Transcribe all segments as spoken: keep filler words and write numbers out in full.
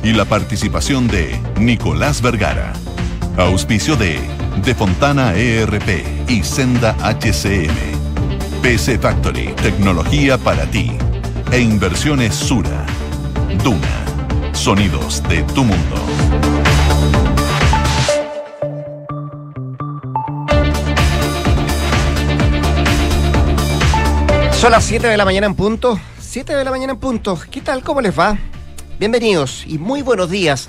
y la participación de Nicolás Vergara. Auspicio de De Fontana E R P y Senda H C M. P C Factory, tecnología para ti. E Inversiones Sura. Duna, sonidos de tu mundo. Son las siete de la mañana en punto. siete de la mañana en punto. ¿Qué tal? ¿Cómo les va? Bienvenidos y muy buenos días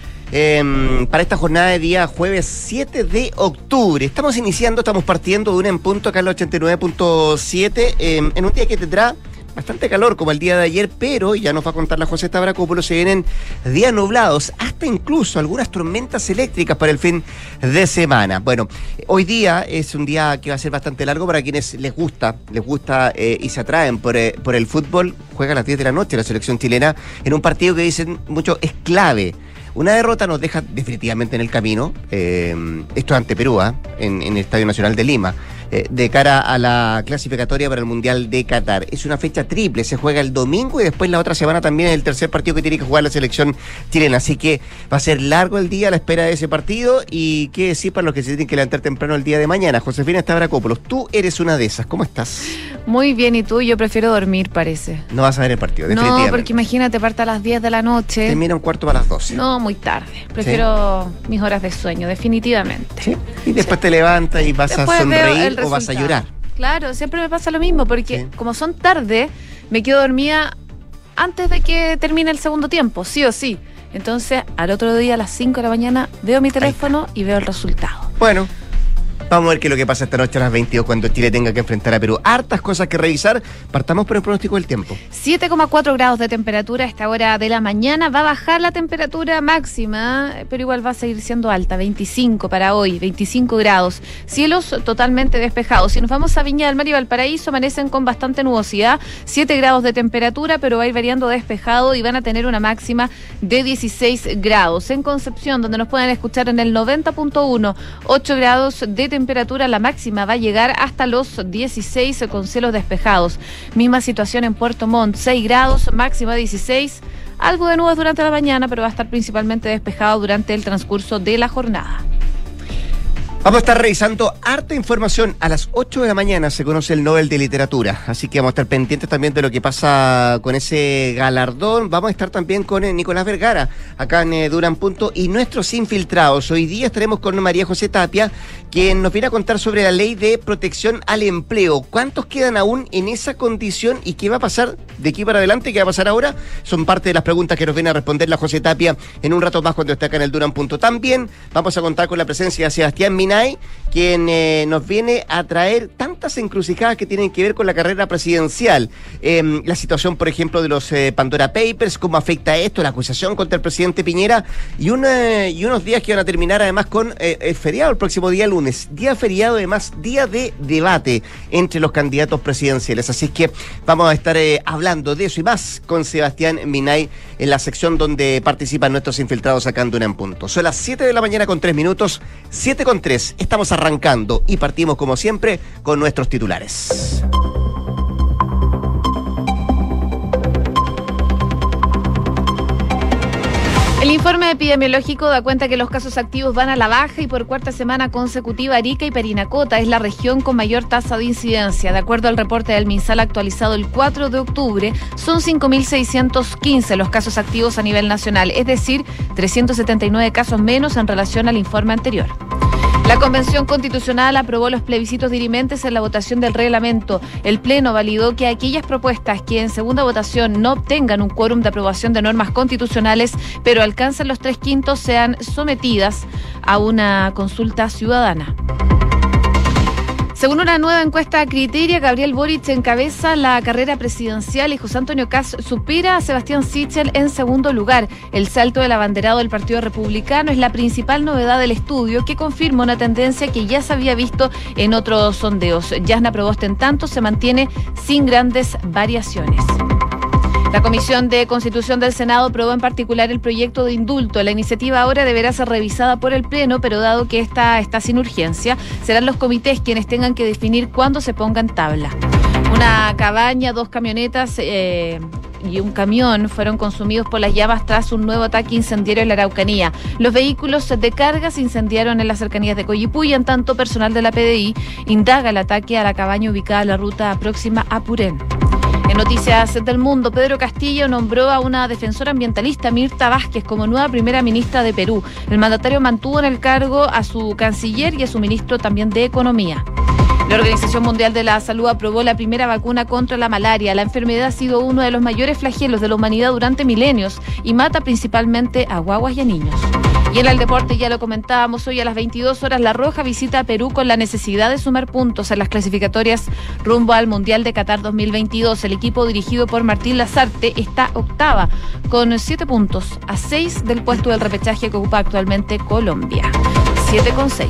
eh, para esta jornada de día jueves siete de octubre. Estamos iniciando, estamos partiendo de una en punto acá en el ochenta y nueve punto siete eh, en un día que tendrá bastante calor como el día de ayer, pero ya nos va a contar la José Tabracopoulos, se vienen días nublados, hasta incluso algunas tormentas eléctricas para el fin de semana. Bueno, hoy día es un día que va a ser bastante largo para quienes les gusta, les gusta eh, y se atraen por, eh, por el fútbol. Juega a las diez de la noche la selección chilena en un partido que dicen mucho es clave. Una derrota nos deja definitivamente en el camino, eh, esto es ante Perú, ¿eh? en, en el Estadio Nacional de Lima, eh, de cara a la clasificatoria para el Mundial de Qatar. Es una fecha triple, se juega el domingo y después la otra semana también es el tercer partido que tiene que jugar la selección chilena, así que va a ser largo el día a la espera de ese partido. Y qué decir para los que se tienen que levantar temprano el día de mañana. Josefina Tabracopoulos, tú eres una de esas, ¿cómo estás? Muy bien, ¿y tú? Yo prefiero dormir, parece. No vas a ver el partido, definitivamente. No, porque imagínate, parte a las diez de la noche. Termina un cuarto para las doce. No, muy tarde. Prefiero ¿Sí? mis horas de sueño, definitivamente. ¿Sí? Y después sí. te levantas y vas después a sonreír o vas a llorar. Claro, siempre me pasa lo mismo, porque sí. como son tarde, me quedo dormida antes de que termine el segundo tiempo, sí o sí. Entonces, al otro día a las cinco de la mañana veo mi teléfono y veo el resultado. Bueno, vamos a ver qué es lo que pasa esta noche a las veintidós cuando Chile tenga que enfrentar a Perú. Hartas cosas que revisar. Partamos por el pronóstico del tiempo. siete coma cuatro grados de temperatura a esta hora de la mañana. Va a bajar la temperatura máxima, pero igual va a seguir siendo alta. veinticinco para hoy, veinticinco grados. Cielos totalmente despejados. Si nos vamos a Viña del Mar y Valparaíso, amanecen con bastante nubosidad. siete grados de temperatura, pero va a ir variando despejado y van a tener una máxima de dieciséis grados. En Concepción, donde nos pueden escuchar en el noventa punto uno, ocho grados de temperatura. temperatura, la máxima va a llegar hasta los dieciséis con cielos despejados. Misma situación en Puerto Montt, seis grados, máxima dieciséis. Algo de nubes durante la mañana, pero va a estar principalmente despejado durante el transcurso de la jornada. Vamos a estar revisando harta información. A las ocho de la mañana se conoce el Nobel de Literatura, así que vamos a estar pendientes también de lo que pasa con ese galardón. Vamos a estar también con eh, Nicolás Vergara, acá en eh, Duna en Punto, y nuestros infiltrados. Hoy día estaremos con María José Tapia, quien nos viene a contar sobre la ley de protección al empleo. ¿Cuántos quedan aún en esa condición y qué va a pasar de aquí para adelante? ¿Qué va a pasar ahora? Son parte de las preguntas que nos viene a responder la José Tapia en un rato más cuando esté acá en el Duna en Punto. También vamos a contar con la presencia de Sebastián Mina, quien eh, nos viene a traer tantas encrucijadas que tienen que ver con la carrera presidencial. Eh, la situación, por ejemplo, de los eh, Pandora Papers, cómo afecta esto, la acusación contra el presidente Piñera, y, una, y unos días que van a terminar además con eh, el feriado, el próximo día lunes. Día feriado, además, día de debate entre los candidatos presidenciales. Así que vamos a estar eh, hablando de eso y más con Sebastián Minay en la sección donde participan nuestros infiltrados acá en Duna en Punto. Son las siete de la mañana con tres minutos, siete con tres. Estamos arrancando y partimos como siempre con nuestros titulares. El informe epidemiológico da cuenta que los casos activos van a la baja y por cuarta semana consecutiva Arica y Parinacota es la región con mayor tasa de incidencia. De acuerdo al reporte del MinSal actualizado el cuatro de octubre, son cinco mil seiscientos quince los casos activos a nivel nacional, es decir, trescientos setenta y nueve casos menos en relación al informe anterior. La Convención Constitucional aprobó los plebiscitos dirimentes en la votación del reglamento. El Pleno validó que aquellas propuestas que en segunda votación no obtengan un quórum de aprobación de normas constitucionales, pero alcancen los tres quintos, sean sometidas a una consulta ciudadana. Según una nueva encuesta Criteria, Gabriel Boric encabeza la carrera presidencial y José Antonio Kast supera a Sebastián Sichel en segundo lugar. El salto del abanderado del Partido Republicano es la principal novedad del estudio, que confirma una tendencia que ya se había visto en otros sondeos. Yasna Proboste, en tanto, se mantiene sin grandes variaciones. La Comisión de Constitución del Senado aprobó en particular el proyecto de indulto. La iniciativa ahora deberá ser revisada por el Pleno, pero dado que esta está sin urgencia, serán los comités quienes tengan que definir cuándo se ponga en tabla. Una cabaña, dos camionetas eh, y un camión fueron consumidos por las llamas tras un nuevo ataque incendiario en la Araucanía. Los vehículos de carga se incendiaron en las cercanías de Coyipulli, en tanto personal de la P D I indaga el ataque a la cabaña ubicada en la ruta próxima a Purén. En noticias del mundo, Pedro Castillo nombró a una defensora ambientalista, Mirta Vázquez, como nueva primera ministra de Perú. El mandatario mantuvo en el cargo a su canciller y a su ministro también de Economía. La Organización Mundial de la Salud aprobó la primera vacuna contra la malaria. La enfermedad ha sido uno de los mayores flagelos de la humanidad durante milenios y mata principalmente a guaguas y a niños. Y en el deporte, ya lo comentábamos, hoy a las veintidós horas La Roja visita a Perú con la necesidad de sumar puntos en las clasificatorias rumbo al Mundial de Qatar dos mil veintidós. El equipo dirigido por Martín Lazarte está octava con siete puntos a seis del puesto del repechaje que ocupa actualmente Colombia. siete con seis.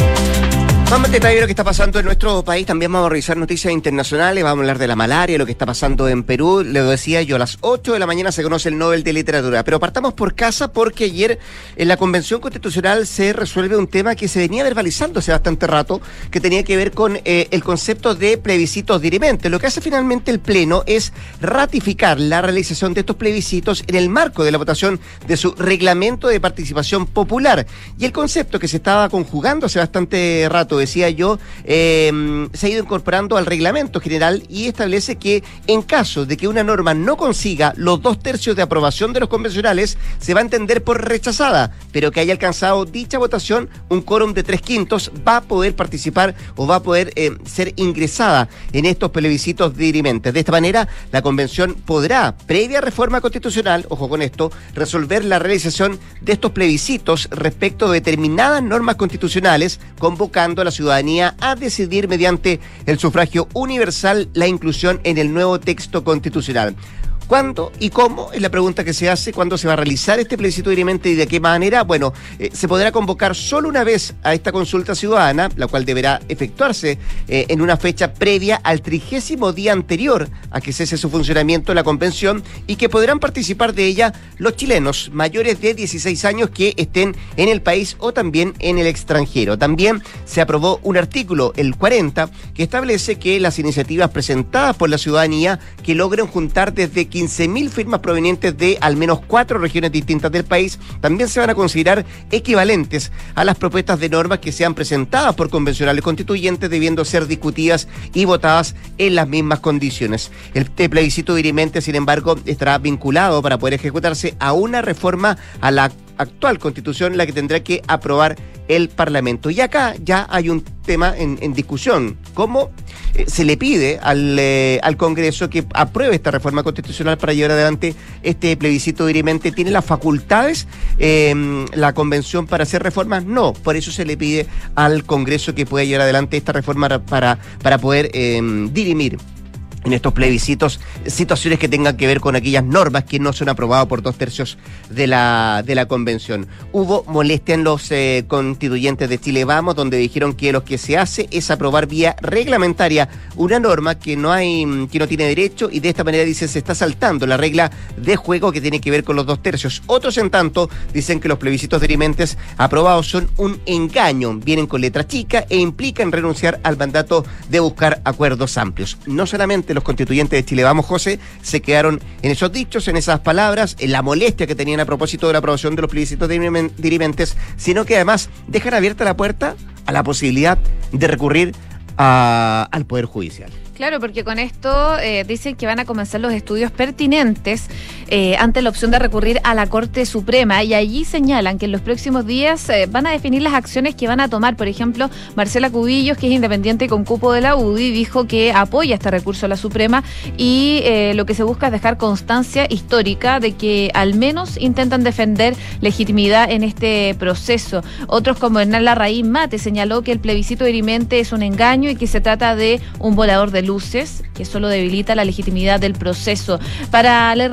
Vamos a detallar lo que está pasando en nuestro país. También vamos a revisar noticias internacionales. Vamos a hablar de la malaria, lo que está pasando en Perú. Le decía yo, a las ocho de la mañana se conoce el Nobel de Literatura. Pero partamos por casa porque ayer en la Convención Constitucional se resuelve un tema que se venía verbalizando hace bastante rato, que tenía que ver con eh, el concepto de plebiscitos dirimentes. Lo que hace finalmente el Pleno es ratificar la realización de estos plebiscitos en el marco de la votación de su reglamento de participación popular. Y el concepto que se estaba conjugando hace bastante rato, decía yo, eh, se ha ido incorporando al reglamento general y establece que en caso de que una norma no consiga los dos tercios de aprobación de los convencionales, se va a entender por rechazada, pero que haya alcanzado dicha votación, un quórum de tres quintos va a poder participar o va a poder eh, ser ingresada en estos plebiscitos dirimentes. De esta manera, la convención podrá, previa reforma constitucional, ojo con esto, resolver la realización de estos plebiscitos respecto de determinadas normas constitucionales, convocando a la ciudadanía a decidir mediante el sufragio universal la inclusión en el nuevo texto constitucional. ¿Cuándo y cómo? Es la pregunta que se hace. ¿Cuándo se va a realizar este plebiscito dirimente y de qué manera? Bueno, eh, se podrá convocar solo una vez a esta consulta ciudadana, la cual deberá efectuarse eh, en una fecha previa al trigésimo día anterior a que cese su funcionamiento la convención, y que podrán participar de ella los chilenos mayores de dieciséis años que estén en el país o también en el extranjero. También se aprobó un artículo, el cuarenta, que establece que las iniciativas presentadas por la ciudadanía que logren juntar desde quince mil firmas provenientes de al menos cuatro regiones distintas del país también se van a considerar equivalentes a las propuestas de normas que sean presentadas por convencionales constituyentes, debiendo ser discutidas y votadas en las mismas condiciones. El plebiscito dirimente, sin embargo, estará vinculado para poder ejecutarse a una reforma a la actual Constitución, la que tendrá que aprobar el Parlamento. Y acá ya hay un tema en, en discusión. ¿Cómo eh, se le pide al, eh, al Congreso que apruebe esta reforma constitucional para llevar adelante este plebiscito dirimente? ¿Tiene las facultades eh, la Convención para hacer reformas? No, por eso se le pide al Congreso que pueda llevar adelante esta reforma para, para poder eh, dirimir en estos plebiscitos situaciones que tengan que ver con aquellas normas que no son aprobadas por dos tercios de la de la convención. Hubo molestia en los eh, constituyentes de Chile Vamos, donde dijeron que lo que se hace es aprobar vía reglamentaria una norma que no hay, que no tiene derecho, y de esta manera dicen se está saltando la regla de juego que tiene que ver con los dos tercios. Otros, en tanto, dicen que los plebiscitos dirimentes aprobados son un engaño, vienen con letra chica e implican renunciar al mandato de buscar acuerdos amplios. No solamente los constituyentes de Chile Vamos, José, se quedaron en esos dichos, en esas palabras, en la molestia que tenían a propósito de la aprobación de los plebiscitos dirimentes, sino que además dejan abierta la puerta a la posibilidad de recurrir a, al Poder Judicial. Claro, porque con esto eh, dicen que van a comenzar los estudios pertinentes eh, ante la opción de recurrir a la Corte Suprema, y allí señalan que en los próximos días eh, van a definir las acciones que van a tomar. Por ejemplo, Marcela Cubillos, que es independiente con cupo de la U D I, dijo que apoya este recurso a la Suprema, y eh, lo que se busca es dejar constancia histórica de que al menos intentan defender legitimidad en este proceso. Otros, como Hernán Larraín Mate, señaló que el plebiscito dirimente es un engaño y que se trata de un volador de luces que solo debilita la legitimidad del proceso. Para la herramienta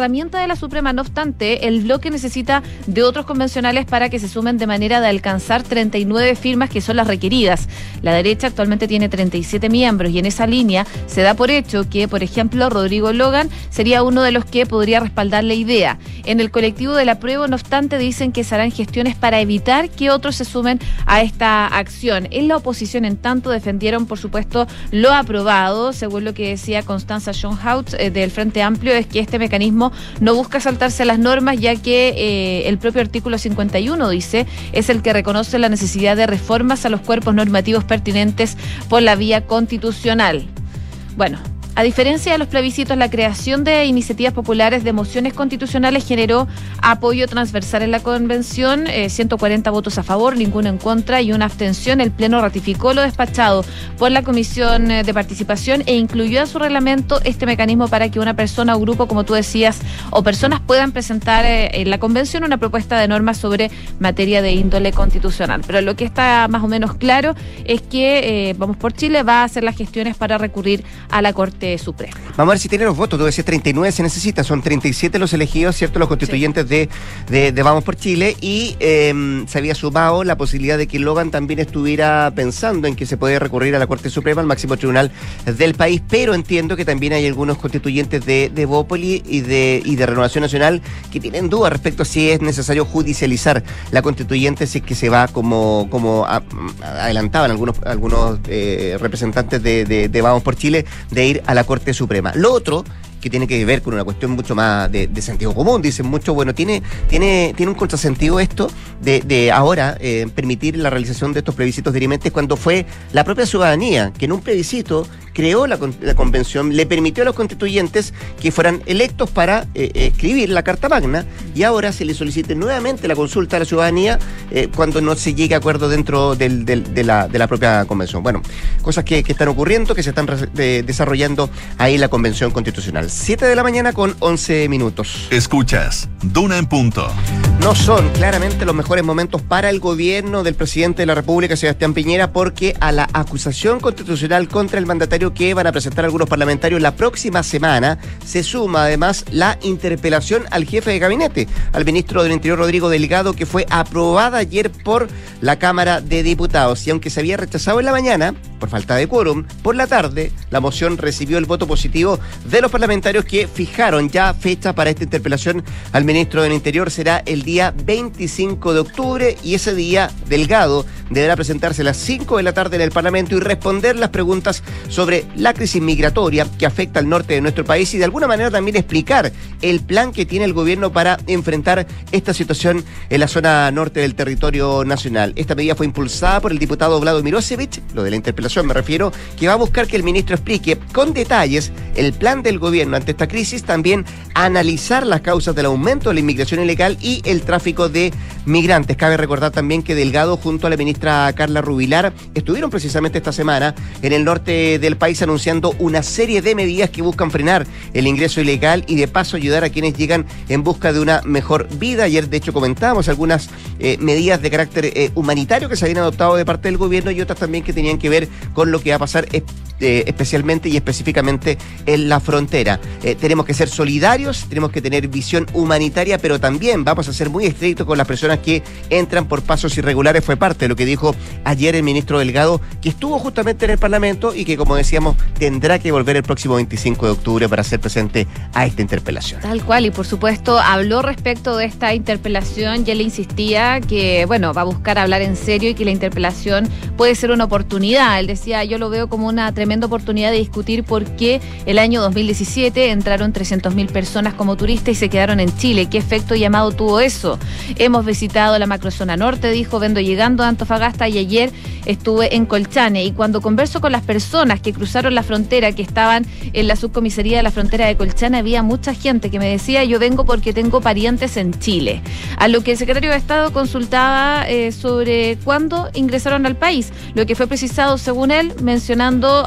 de la Suprema. No obstante, el bloque necesita de otros convencionales para que se sumen de manera de alcanzar treinta y nueve firmas, que son las requeridas. La derecha actualmente tiene treinta y siete miembros y en esa línea se da por hecho que, por ejemplo, Rodrigo Logan sería uno de los que podría respaldar la idea. En el colectivo del apruebo, no obstante, dicen que se harán gestiones para evitar que otros se sumen a esta acción. En la oposición, en tanto, defendieron, por supuesto, lo aprobado. Según lo que decía Constanza Schoenhaut eh, del Frente Amplio, es que este mecanismo no busca saltarse las normas, ya que eh, el propio artículo cincuenta y uno, dice, es el que reconoce la necesidad de reformas a los cuerpos normativos pertinentes por la vía constitucional. Bueno, a diferencia de los plebiscitos, la creación de iniciativas populares de mociones constitucionales generó apoyo transversal en la convención, eh, ciento cuarenta votos a favor, ninguno en contra y una abstención. El Pleno ratificó lo despachado por la Comisión de Participación e incluyó en su reglamento este mecanismo para que una persona o grupo, como tú decías, o personas puedan presentar eh, en la convención una propuesta de normas sobre materia de índole constitucional. Pero lo que está más o menos claro es que eh, Vamos por Chile va a hacer las gestiones para recurrir a la Corte Suprema. Vamos a ver si tiene los votos. Tú decías treinta y nueve se necesita, son treinta y siete los elegidos, ¿cierto? Los constituyentes sí. de, de, de Vamos por Chile, y eh, se había sumado la posibilidad de que Logan también estuviera pensando en que se puede recurrir a la Corte Suprema, al máximo tribunal del país, pero entiendo que también hay algunos constituyentes de, de Bópoli y de, y de Renovación Nacional que tienen dudas respecto a si es necesario judicializar la constituyente, si es que se va como, como a, adelantaban algunos, algunos eh, representantes de, de, de Vamos por Chile, de ir a la Corte Suprema. Lo otro, que tiene que ver con una cuestión mucho más de, de sentido común, dicen mucho, bueno, tiene, tiene, tiene un contrasentido esto de, de ahora eh, permitir la realización de estos plebiscitos dirimentes, cuando fue la propia ciudadanía que en un plebiscito creó la, la convención, le permitió a los constituyentes que fueran electos para eh, escribir la Carta Magna, y ahora se le solicite nuevamente la consulta a la ciudadanía eh, cuando no se llegue a acuerdo dentro del, del, de, la, de la propia convención. Bueno, cosas que, que están ocurriendo, que se están re, de, desarrollando ahí en la Convención Constitucional. siete de la mañana con once minutos. Escuchas Duna en Punto. No son claramente los mejores momentos para el gobierno del presidente de la República, Sebastián Piñera, porque a la acusación constitucional contra el mandatario que van a presentar algunos parlamentarios la próxima semana se suma además la interpelación al jefe de gabinete, al ministro del Interior, Rodrigo Delgado, que fue aprobada ayer por la Cámara de Diputados. Y aunque se había rechazado en la mañana por falta de quórum, por la tarde la moción recibió el voto positivo de los parlamentarios, que fijaron ya fecha para esta interpelación al ministro del Interior. Será el día veinticinco de octubre, y ese día Delgado deberá presentarse a las cinco de la tarde en el Parlamento y responder las preguntas sobre la crisis migratoria que afecta al norte de nuestro país, y de alguna manera también explicar el plan que tiene el gobierno para enfrentar esta situación en la zona norte del territorio nacional. Esta medida fue impulsada por el diputado Vlado Mirosevic, lo de la interpelación me refiero, que va a buscar que el ministro explique con detalles el plan del gobierno ante esta crisis, también analizar las causas del aumento de la inmigración ilegal y el tráfico de migrantes. Cabe recordar también que Delgado junto a la ministra Carla Rubilar estuvieron precisamente esta semana en el norte del país anunciando una serie de medidas que buscan frenar el ingreso ilegal y de paso ayudar a quienes llegan en busca de una mejor vida. Ayer de hecho comentábamos algunas eh, medidas de carácter eh, humanitario que se habían adoptado de parte del gobierno, y otras también que tenían que ver con lo que va a pasar eh, eh, especialmente y específicamente en la frontera. Eh, tenemos que ser solidarios, tenemos que tener visión humanitaria, pero también vamos a ser muy estrictos con las personas que entran por pasos irregulares. Fue parte de lo que dijo ayer el ministro Delgado, que estuvo justamente en el Parlamento y que, como decíamos, tendrá que volver el próximo veinticinco de octubre para ser presente a esta interpelación. Tal cual, y por supuesto habló respecto de esta interpelación y él insistía que, bueno, va a buscar hablar en serio y que la interpelación puede ser una oportunidad. Él decía, yo lo veo como una tremenda oportunidad de discutir por qué el año dos mil diecisiete entraron trescientas mil personas como turistas y se quedaron en Chile. ¿Qué efecto llamado tuvo eso? Hemos visitado la macrozona norte, dijo, vendo llegando a Antofagasta, y ayer estuve en Colchane, y cuando converso con las personas que cruzaron la frontera, que estaban en la subcomisaría de la frontera de Colchane, había mucha gente que me decía, yo vengo porque tengo parientes en Chile. A lo que el secretario de Estado consultaba eh, sobre cuándo ingresaron al país, lo que fue precisado según él, mencionando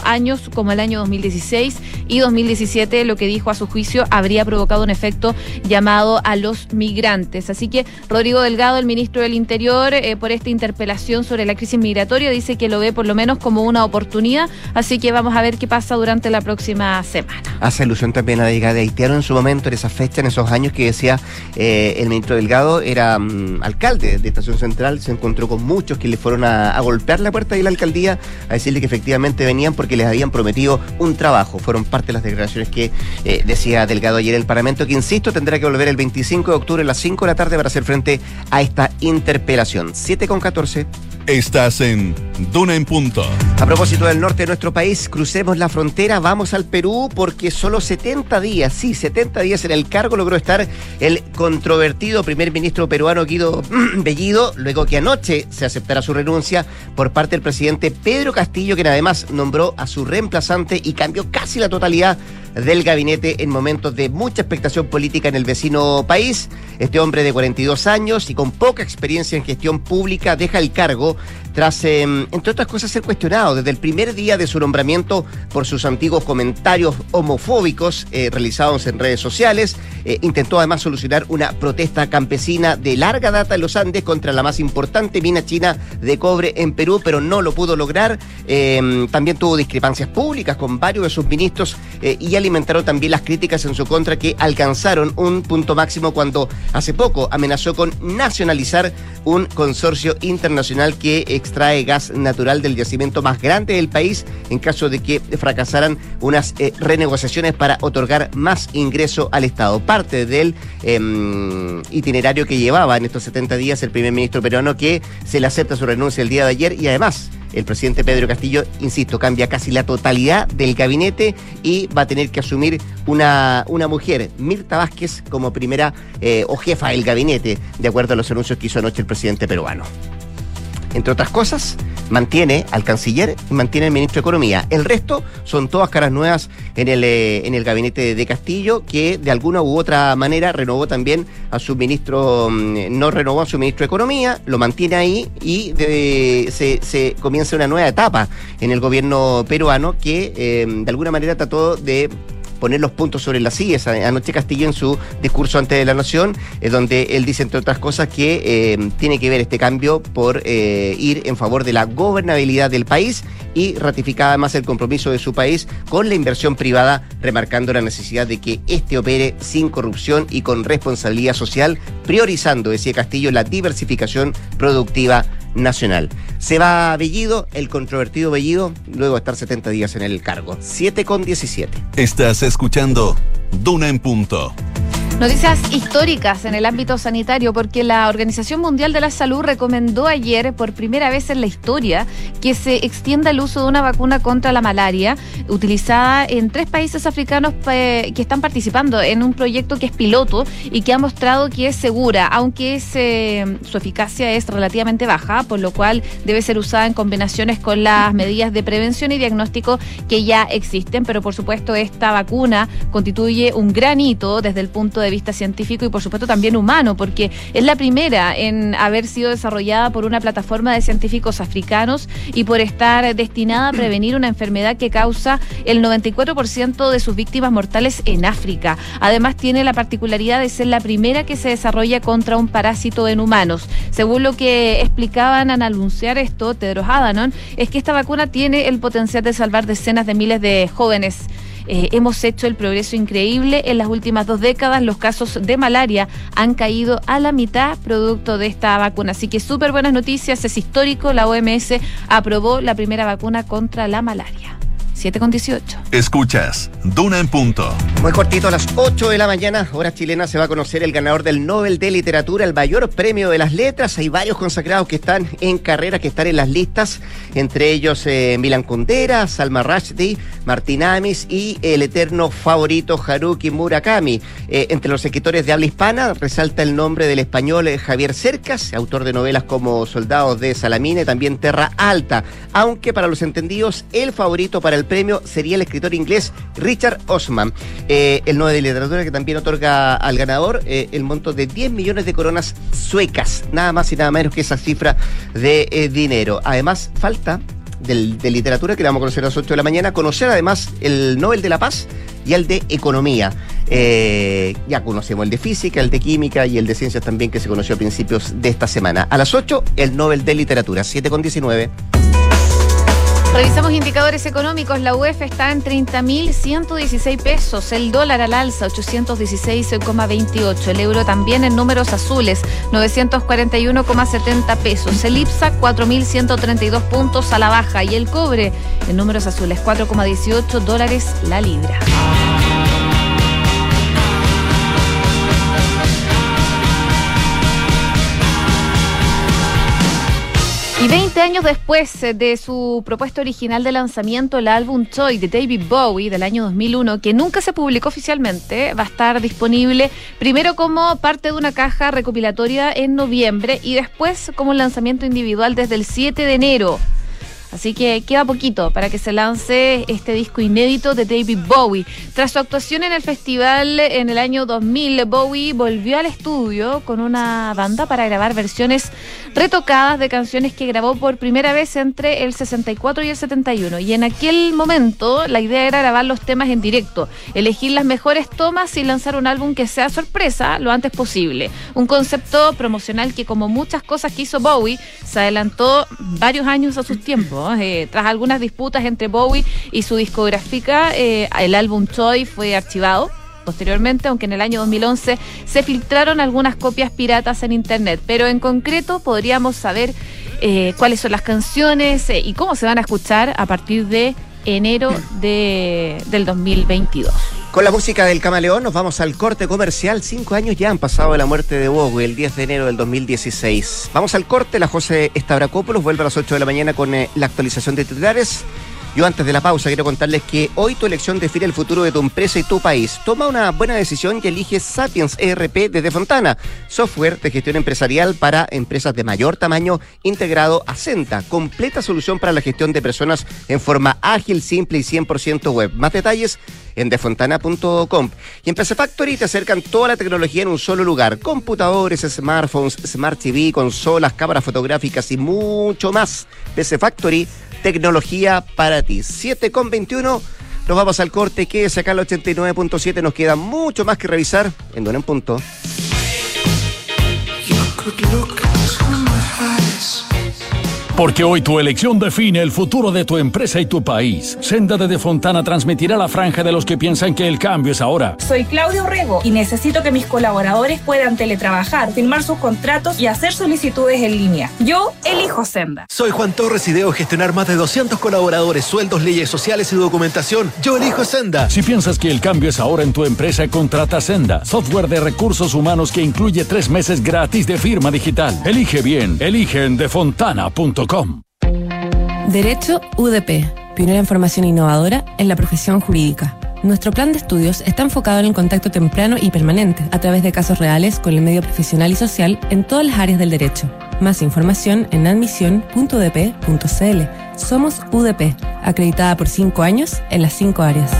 años como el año dos mil dieciséis y dos mil diecisiete, lo que dijo a su juicio habría provocado un efecto llamado a los migrantes. Así que Rodrigo Delgado, el ministro del Interior, eh, por esta interpelación sobre la crisis migratoria, dice que lo ve por lo menos como una oportunidad, así que vamos a ver qué pasa durante la próxima semana. Hace alusión también a la llegada de haitianos en su momento, en esa fecha, en esos años que decía eh, el ministro Delgado, era um, alcalde de Estación Central, se encontró con muchos que le fueron a, a golpear la puerta de la alcaldía, a decirle que efectivamente venían porque les habían prometido un trabajo. Fueron parte de las declaraciones que eh, decía Delgado ayer en el Parlamento, que insisto, tendrá que volver el veinticinco de octubre a las cinco de la tarde para hacer frente a esta interpelación. siete con catorce. Estás en Duna en Punto. A propósito del norte de nuestro país, crucemos la frontera, vamos al Perú, porque solo setenta días, sí, setenta días en el cargo logró estar el controvertido primer ministro peruano Guido Bellido, luego que anoche se aceptara su renuncia por parte del presidente Pedro Castillo, quien además nombró a su reemplazante y cambió casi la totalidad del gabinete en momentos de mucha expectación política en el vecino país. Este hombre de cuarenta y dos años y con poca experiencia en gestión pública deja el cargo tras, eh, entre otras cosas, ser cuestionado desde el primer día de su nombramiento por sus antiguos comentarios homofóbicos eh, realizados en redes sociales. Eh, intentó además solucionar una protesta campesina de larga data en los Andes contra la más importante mina china de cobre en Perú, pero no lo pudo lograr. Eh, también tuvo discrepancias públicas con varios de sus ministros eh, y alimentaron también las críticas en su contra, que alcanzaron un punto máximo cuando hace poco amenazó con nacionalizar un consorcio internacional que extrae gas natural del yacimiento más grande del país en caso de que fracasaran unas eh, renegociaciones para otorgar más ingreso al Estado. Parte del eh, itinerario que llevaba en estos setenta días el primer ministro peruano, que se le acepta su renuncia el día de ayer, y además el presidente Pedro Castillo, insisto, cambia casi la totalidad del gabinete y va a tener que asumir una, una mujer, Mirta Vázquez, como primera eh, o jefa del gabinete, de acuerdo a los anuncios que hizo anoche el presidente peruano. Entre otras cosas, mantiene al canciller y mantiene al ministro de Economía. El resto son todas caras nuevas en el, eh, en el gabinete de Castillo, que de alguna u otra manera renovó también a su ministro, no renovó a su ministro de Economía, lo mantiene ahí y de, se, se comienza una nueva etapa en el gobierno peruano que eh, de alguna manera trató de poner los puntos sobre las sillas. Anoche Castillo, en su discurso ante la Nación, es donde él dice, entre otras cosas, que eh, tiene que ver este cambio por eh, ir en favor de la gobernabilidad del país, y ratificaba además el compromiso de su país con la inversión privada, remarcando la necesidad de que este opere sin corrupción y con responsabilidad social, priorizando, decía Castillo, la diversificación productiva nacional. Se va Bellido, el controvertido Bellido, luego de estar setenta días en el cargo. siete con diecisiete. Estás escuchando Duna en Punto. Noticias históricas en el ámbito sanitario, porque la Organización Mundial de la Salud recomendó ayer, por primera vez en la historia, que se extienda el uso de una vacuna contra la malaria utilizada en tres países africanos eh, que están participando en un proyecto que es piloto y que ha mostrado que es segura, aunque es, eh, su eficacia es relativamente baja, por lo cual debe ser usada en combinaciones con las medidas de prevención y diagnóstico que ya existen. Pero por supuesto esta vacuna constituye un gran hito desde el punto de vista científico y por supuesto también humano, porque es la primera en haber sido desarrollada por una plataforma de científicos africanos y por estar destinada a prevenir una enfermedad que causa el noventa y cuatro por ciento de sus víctimas mortales en África. Además tiene la particularidad de ser la primera que se desarrolla contra un parásito en humanos. Según lo que explicaban al anunciar esto, Tedros Adhanom, es que esta vacuna tiene el potencial de salvar decenas de miles de jóvenes. Eh, hemos hecho el progreso increíble. En las últimas dos décadas los casos de malaria han caído a la mitad producto de esta vacuna. Así que súper buenas noticias, es histórico. La O M S aprobó la primera vacuna contra la malaria. siete con dieciocho. Escuchas Duna en Punto. Muy cortito, a las ocho de la mañana, hora chilena, se va a conocer el ganador del Nobel de Literatura, el mayor premio de las letras. Hay varios consagrados que están en carrera, que están en las listas, entre ellos eh, Milan Kundera, Salman Rushdie, Martín Amis y el eterno favorito Haruki Murakami. Eh, entre los escritores de habla hispana resalta el nombre del español eh, Javier Cercas, autor de novelas como Soldados de Salamina y también Terra Alta, aunque para los entendidos el favorito para el premio sería el escritor inglés Richard Osman. Eh, el Nobel de Literatura, que también otorga al ganador eh, el monto de diez millones de coronas suecas, nada más y nada menos que esa cifra de eh, dinero. Además, falta del, de literatura, que la vamos a conocer a las ocho de la mañana. Conocer además el Nobel de la Paz y el de Economía. Eh, ya conocemos el de Física, el de Química y el de Ciencias también, que se conoció a principios de esta semana. A las ocho, el Nobel de Literatura, siete con diecinueve. Revisamos indicadores económicos. La U E F está en treinta mil ciento dieciséis pesos. El dólar al alza, ochocientos dieciséis coma veintiocho. El euro también en números azules, novecientos cuarenta y uno coma setenta pesos. El IPSA, cuatro mil ciento treinta y dos puntos a la baja. Y el cobre en números azules, cuatro coma dieciocho dólares la libra. Y veinte años después de su propuesta original de lanzamiento, el álbum Toy de David Bowie del año dos mil uno, que nunca se publicó oficialmente, va a estar disponible primero como parte de una caja recopilatoria en noviembre y después como un lanzamiento individual desde el siete de enero. Así que queda poquito para que se lance este disco inédito de David Bowie. Tras su actuación en el festival en el año dos mil, Bowie volvió al estudio con una banda para grabar versiones retocadas de canciones que grabó por primera vez entre el sesenta y cuatro y el setenta y uno. Y en aquel momento la idea era grabar los temas en directo, elegir las mejores tomas y lanzar un álbum que sea sorpresa lo antes posible. Un concepto promocional que, como muchas cosas que hizo Bowie, se adelantó varios años a sus tiempos. Eh, tras algunas disputas entre Bowie y su discográfica, eh, el álbum Toy fue archivado posteriormente, aunque en el año dos mil once se filtraron algunas copias piratas en internet. Pero en concreto podríamos saber eh, cuáles son las canciones eh, y cómo se van a escuchar a partir de enero de, del dos mil veintidós. Con la música del Camaleón nos vamos al corte comercial. Cinco años ya han pasado de la muerte de Bowie, el diez de enero del dos mil dieciséis. Vamos al corte. La José Stavrakopoulos vuelve a las ocho de la mañana con eh, la actualización de titulares. Yo antes de la pausa quiero contarles que hoy tu elección define el futuro de tu empresa y tu país. Toma una buena decisión y elige Sapiens E R P de Defontana, software de gestión empresarial para empresas de mayor tamaño integrado a Senda. Completa solución para la gestión de personas en forma ágil, simple y cien por ciento web. Más detalles en defontana punto com. Y en P C Factory te acercan toda la tecnología en un solo lugar. Computadores, smartphones, Smart T V, consolas, cámaras fotográficas y mucho más. P C Factory, tecnología para ti. siete con veintiuno, nos vamos al corte. Quédese acá al ochenta y nueve punto siete, nos queda mucho más que revisar en Duna en Punto. Porque hoy tu elección define el futuro de tu empresa y tu país. Senda de Defontana transmitirá la franja de los que piensan que el cambio es ahora. Soy Claudio Rego y necesito que mis colaboradores puedan teletrabajar, firmar sus contratos y hacer solicitudes en línea. Yo elijo Senda. Soy Juan Torres y debo gestionar más de doscientos colaboradores, sueldos, leyes sociales y documentación. Yo elijo Senda. Si piensas que el cambio es ahora en tu empresa, contrata Senda, software de recursos humanos que incluye tres meses gratis de firma digital. Elige bien, elige en defontana punto com. Derecho U D P, pionera en formación innovadora en la profesión jurídica. Nuestro plan de estudios está enfocado en el contacto temprano y permanente a través de casos reales con el medio profesional y social en todas las áreas del derecho. Más información en admisión punto u d p punto c l. Somos U D P, acreditada por cinco años en las cinco áreas.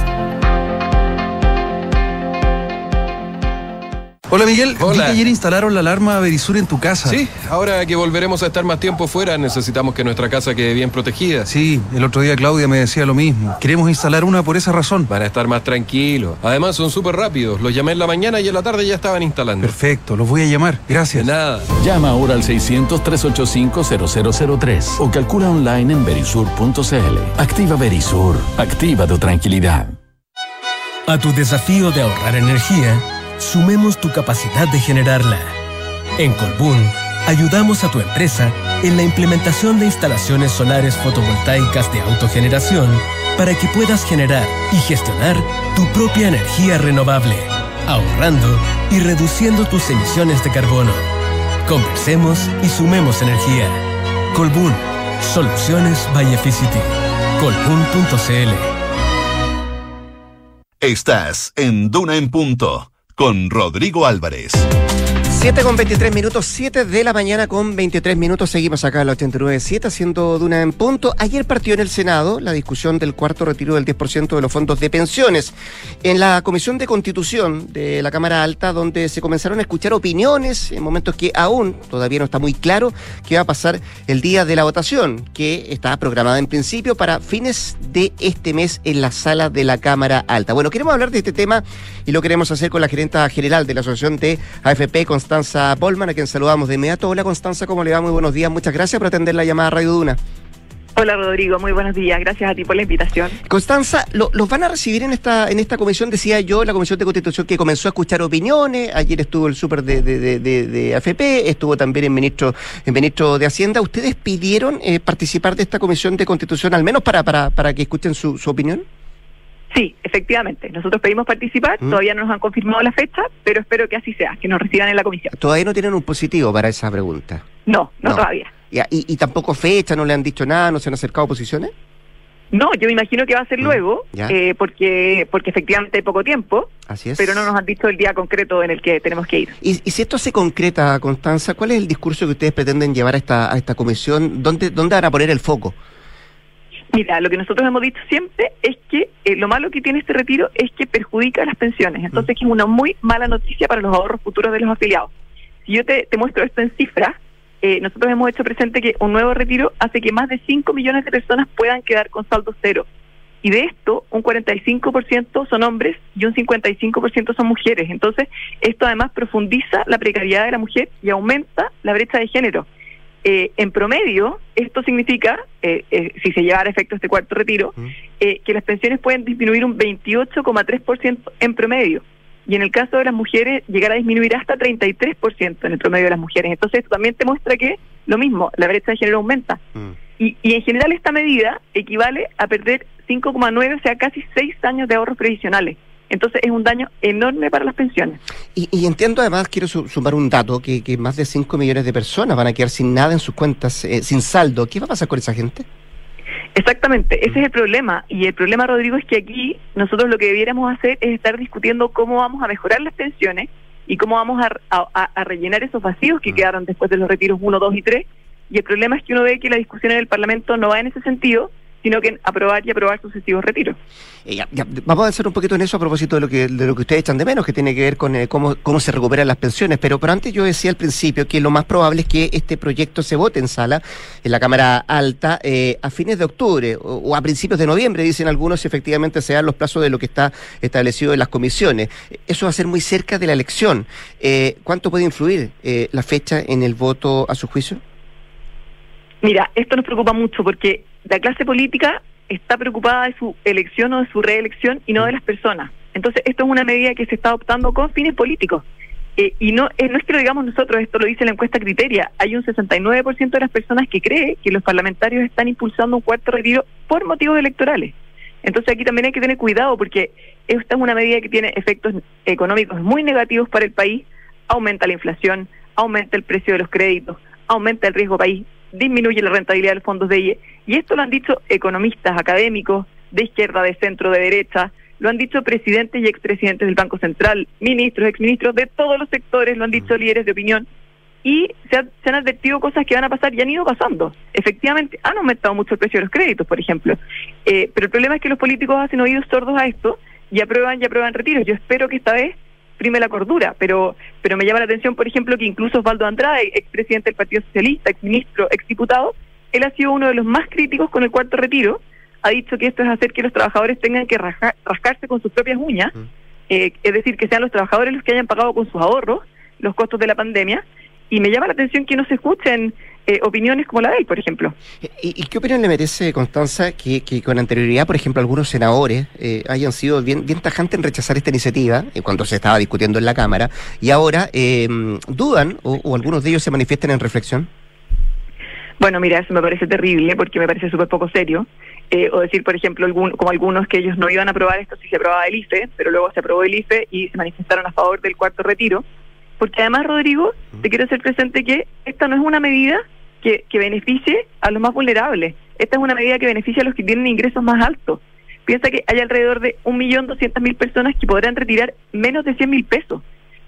Hola Miguel, Hola. Vi que ayer instalaron la alarma Verisur en tu casa. Sí, ahora que volveremos a estar más tiempo fuera, necesitamos que nuestra casa quede bien protegida. Sí, el otro día Claudia me decía lo mismo. Queremos instalar una por esa razón. Para estar más tranquilos. Además son súper rápidos. Los llamé en la mañana y en la tarde ya estaban instalando. Perfecto, los voy a llamar. Gracias. De nada. Llama ahora al seiscientos, trescientos ochenta y cinco, cero cero cero tres o calcula online en verisur punto c l. Activa Verisur. Activa tu tranquilidad. A tu desafío de ahorrar energía, sumemos tu capacidad de generarla. En Colbún, ayudamos a tu empresa en la implementación de instalaciones solares fotovoltaicas de autogeneración para que puedas generar y gestionar tu propia energía renovable, ahorrando y reduciendo tus emisiones de carbono. Conversemos y sumemos energía. Colbún, soluciones by Eficity. colbún punto c l. Estás en Duna en Punto con Rodrigo Álvarez. siete con veintitrés minutos, siete de la mañana con veintitrés minutos. Seguimos acá en la ochenta y nueve punto siete haciendo Duna en punto. Ayer partió en el Senado la discusión del cuarto retiro del diez por ciento de los fondos de pensiones. En la Comisión de Constitución de la Cámara Alta, donde se comenzaron a escuchar opiniones en momentos que aún todavía no está muy claro qué va a pasar el día de la votación, que está programada en principio para fines de este mes en la sala de la Cámara Alta. Bueno, queremos hablar de este tema y lo queremos hacer con la gerenta general de la Asociación de A F P, Constanza Polman, a quien saludamos de inmediato. Hola Constanza, ¿cómo le va? Muy buenos días, muchas gracias por atender la llamada a Radio Duna. Hola Rodrigo, muy buenos días, gracias a ti por la invitación. Constanza, lo, los van a recibir en esta en esta comisión, decía yo, la Comisión de Constitución, que comenzó a escuchar opiniones. Ayer estuvo el súper de, de, de, de, de A F P, estuvo también el ministro el ministro de Hacienda. ¿Ustedes pidieron eh, participar de esta Comisión de Constitución, al menos para, para, para que escuchen su, su opinión? Sí, efectivamente. Nosotros pedimos participar, ¿Mm? Todavía no nos han confirmado la fecha, pero espero que así sea, que nos reciban en la comisión. ¿Todavía no tienen un positivo para esa pregunta? No, no, no. todavía. ¿Y, y, ¿Y tampoco fecha, no le han dicho nada, no se han acercado posiciones? No, yo me imagino que va a ser ¿Mm? luego, eh, porque porque efectivamente hay poco tiempo. Así es. Pero no nos han dicho el día concreto en el que tenemos que ir. Y, y si esto se concreta, Constanza, ¿cuál es el discurso que ustedes pretenden llevar a esta, a esta comisión? ¿Dónde, ¿Dónde van a poner el foco? Mira, lo que nosotros hemos dicho siempre es que eh, lo malo que tiene este retiro es que perjudica a las pensiones. Entonces, que es una muy mala noticia para los ahorros futuros de los afiliados. Si yo te, te muestro esto en cifras, eh, nosotros hemos hecho presente que un nuevo retiro hace que más de cinco millones de personas puedan quedar con saldo cero. Y de esto, un cuarenta y cinco por ciento son hombres y un cincuenta y cinco por ciento son mujeres. Entonces, esto además profundiza la precariedad de la mujer y aumenta la brecha de género. Eh, en promedio, esto significa, eh, eh, si se llevara a efecto este cuarto retiro, eh, que las pensiones pueden disminuir un veintiocho coma tres por ciento en promedio. Y en el caso de las mujeres, llegar a disminuir hasta treinta y tres por ciento en el promedio de las mujeres. Entonces, esto también te muestra que, lo mismo, la brecha de género aumenta. Mm. Y, y en general esta medida equivale a perder cinco coma nueve, o sea, casi seis años de ahorros previsionales. Entonces es un daño enorme para las pensiones. Y, y entiendo, además, quiero su, sumar un dato, que, que más de cinco millones de personas van a quedar sin nada en sus cuentas, eh, sin saldo. ¿Qué va a pasar con esa gente? Exactamente, ese es el problema. Y el problema, Rodrigo, es que aquí nosotros lo que debiéramos hacer es estar discutiendo cómo vamos a mejorar las pensiones y cómo vamos a, a, a rellenar esos vacíos que mm. quedaron después de los retiros uno, dos y tres. Y el problema es que uno ve que la discusión en el Parlamento no va en ese sentido, sino que en aprobar y aprobar sucesivos retiros. Eh, ya, ya, vamos a avanzar un poquito en eso a propósito de lo que de lo que ustedes echan de menos, que tiene que ver con eh, cómo cómo se recuperan las pensiones. Pero, pero antes yo decía al principio que lo más probable es que este proyecto se vote en sala, en la Cámara Alta, eh, a fines de octubre o, o a principios de noviembre, dicen algunos, si efectivamente se dan los plazos de lo que está establecido en las comisiones. Eso va a ser muy cerca de la elección. Eh, ¿Cuánto puede influir eh, la fecha en el voto a su juicio? Mira, esto nos preocupa mucho porque la clase política está preocupada de su elección o de su reelección y no de las personas. Entonces, esto es una medida que se está adoptando con fines políticos. Eh, y no, eh, no es que lo digamos nosotros, esto lo dice la encuesta Criteria. Hay un sesenta y nueve por ciento de las personas que cree que los parlamentarios están impulsando un cuarto retiro por motivos electorales. Entonces, aquí también hay que tener cuidado porque esta es una medida que tiene efectos económicos muy negativos para el país. Aumenta la inflación, aumenta el precio de los créditos, aumenta el riesgo país, disminuye la rentabilidad de los fondos de I E. Y esto lo han dicho economistas, académicos, de izquierda, de centro, de derecha, lo han dicho presidentes y expresidentes del Banco Central, ministros, exministros, de todos los sectores, lo han dicho líderes de opinión, y se, ha, se han advertido cosas que van a pasar y han ido pasando. Efectivamente, han aumentado mucho el precio de los créditos, por ejemplo. Eh, pero el problema es que los políticos hacen oídos sordos a esto y aprueban y aprueban retiros. Yo espero que esta vez prime la cordura, pero pero me llama la atención, por ejemplo, que incluso Osvaldo Andrade, expresidente del Partido Socialista, exministro, exdiputado, él ha sido uno de los más críticos con el cuarto retiro, ha dicho que esto es hacer que los trabajadores tengan que rascar, rascarse con sus propias uñas, mm. eh, es decir, que sean los trabajadores los que hayan pagado con sus ahorros los costos de la pandemia, y me llama la atención que no se escuchen eh, opiniones como la de él, por ejemplo. ¿Y, y qué opinión le merece, Constanza, que, que con anterioridad, por ejemplo, algunos senadores eh, hayan sido bien, bien tajantes en rechazar esta iniciativa eh, cuando se estaba discutiendo en la Cámara, y ahora eh, dudan o, o algunos de ellos se manifiestan en reflexión? Bueno, mira, eso me parece terrible porque me parece súper poco serio. Eh, o decir, por ejemplo, algún, como algunos que ellos no iban a aprobar esto si se aprobaba el I F E, pero luego se aprobó el I F E y se manifestaron a favor del cuarto retiro. Porque además, Rodrigo, te quiero hacer presente que esta no es una medida que, que beneficie a los más vulnerables. Esta es una medida que beneficia a los que tienen ingresos más altos. Piensa que hay alrededor de un millón doscientas mil personas que podrán retirar menos de cien mil pesos.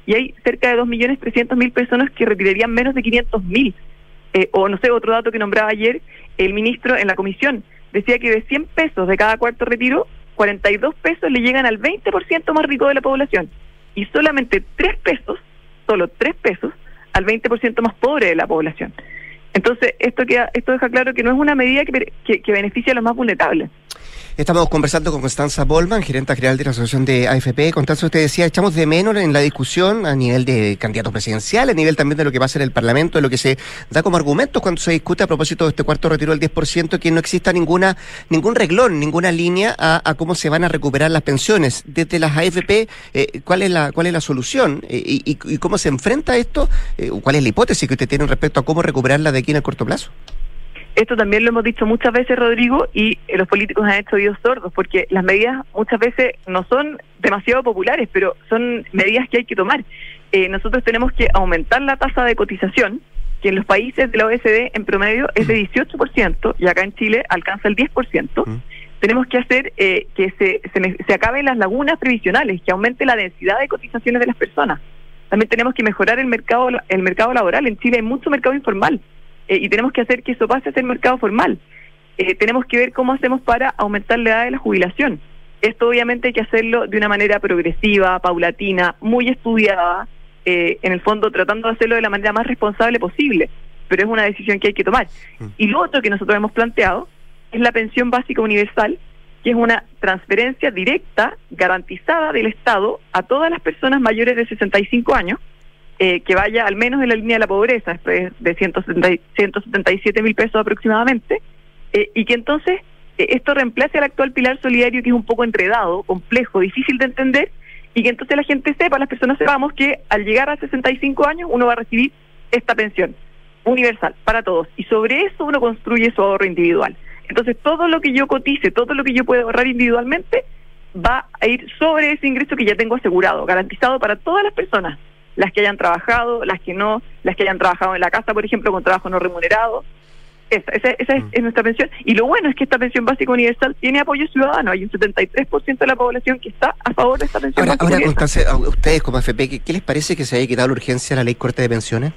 y hay cerca de dos millones trescientas mil personas que retirarían menos de quinientos mil. Eh, o no sé, otro dato que nombraba ayer el ministro en la comisión, decía que de cien pesos de cada cuarto retiro, cuarenta y dos pesos le llegan al veinte por ciento más rico de la población, y solamente tres pesos, solo tres pesos, al veinte por ciento más pobre de la población. Entonces, esto queda, esto deja claro que no es una medida que, que, que beneficia a los más vulnerables. Estamos conversando con Constanza Bollmann, gerente general de la Asociación de A F P. Constanza, usted decía, echamos de menos en la discusión a nivel de candidatos presidenciales, a nivel también de lo que pasa en el Parlamento, de lo que se da como argumentos cuando se discute a propósito de este cuarto retiro del diez por ciento, que no exista ninguna ningún reglón, ninguna línea a, a cómo se van a recuperar las pensiones. Desde las A F P, eh, ¿cuál es la cuál es la solución? Eh, y, y, ¿Y cómo se enfrenta esto? Eh, ¿Cuál es la hipótesis que usted tiene respecto a cómo recuperarla de aquí en el corto plazo? Esto también lo hemos dicho muchas veces, Rodrigo, y eh, los políticos han hecho oídos sordos, porque las medidas muchas veces no son demasiado populares, pero son medidas que hay que tomar. Eh, nosotros tenemos que aumentar la tasa de cotización, que en los países de la O E C D en promedio es de dieciocho por ciento, y acá en Chile alcanza el diez por ciento. Mm. Tenemos que hacer eh, que se, se, se acaben las lagunas previsionales, que aumente la densidad de cotizaciones de las personas. También tenemos que mejorar el mercado, el mercado laboral. En Chile hay mucho mercado informal. Eh, y tenemos que hacer que eso pase a ser mercado formal. Eh, tenemos que ver cómo hacemos para aumentar la edad de la jubilación. Esto obviamente hay que hacerlo de una manera progresiva, paulatina, muy estudiada, eh, en el fondo tratando de hacerlo de la manera más responsable posible, pero es una decisión que hay que tomar. Y lo otro que nosotros hemos planteado es la pensión básica universal, que es una transferencia directa, garantizada del Estado a todas las personas mayores de sesenta y cinco años, Eh, que vaya al menos en la línea de la pobreza, después de ciento setenta y siete mil pesos aproximadamente, eh, y que entonces eh, esto reemplace al actual pilar solidario, que es un poco enredado, complejo, difícil de entender, y que entonces la gente sepa, las personas sepamos que al llegar a sesenta y cinco años uno va a recibir esta pensión universal para todos, y sobre eso uno construye su ahorro individual. Entonces todo lo que yo cotice, todo lo que yo pueda ahorrar individualmente, va a ir sobre ese ingreso que ya tengo asegurado, garantizado para todas las personas, las que hayan trabajado, las que no, las que hayan trabajado en la casa, por ejemplo, con trabajo no remunerado. Esa, esa, esa es, es nuestra pensión. Y lo bueno es que esta pensión básica universal tiene apoyo ciudadano. Hay un setenta y tres por ciento de la población que está a favor de esta pensión ahora, básica ahora, universal. Constanza, a ustedes como A F P, ¿qué, ¿qué les parece que se haya quitado la urgencia a la ley corta de pensiones?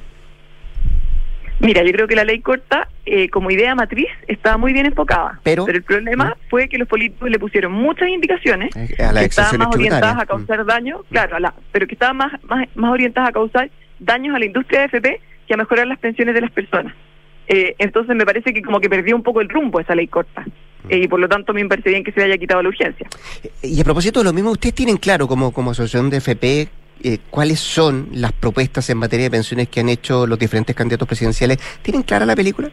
Mira, yo creo que la ley corta, eh, como idea matriz, estaba muy bien enfocada. Pero, pero el problema ¿no? fue que los políticos le pusieron muchas indicaciones a la que estaban más orientadas a causar mm. daño, claro, a la, pero que estaban más, más, más orientadas a causar daños a la industria de A F P que a mejorar las pensiones de las personas. Eh, entonces me parece que como que perdió un poco el rumbo esa ley corta. Eh, y por lo tanto me parece bien que se le haya quitado la urgencia. Y a propósito de lo mismo, ¿ustedes tienen claro como, como asociación de A F P eh, cuáles son las propuestas en materia de pensiones que han hecho los diferentes candidatos presidenciales? ¿Tienen clara la película?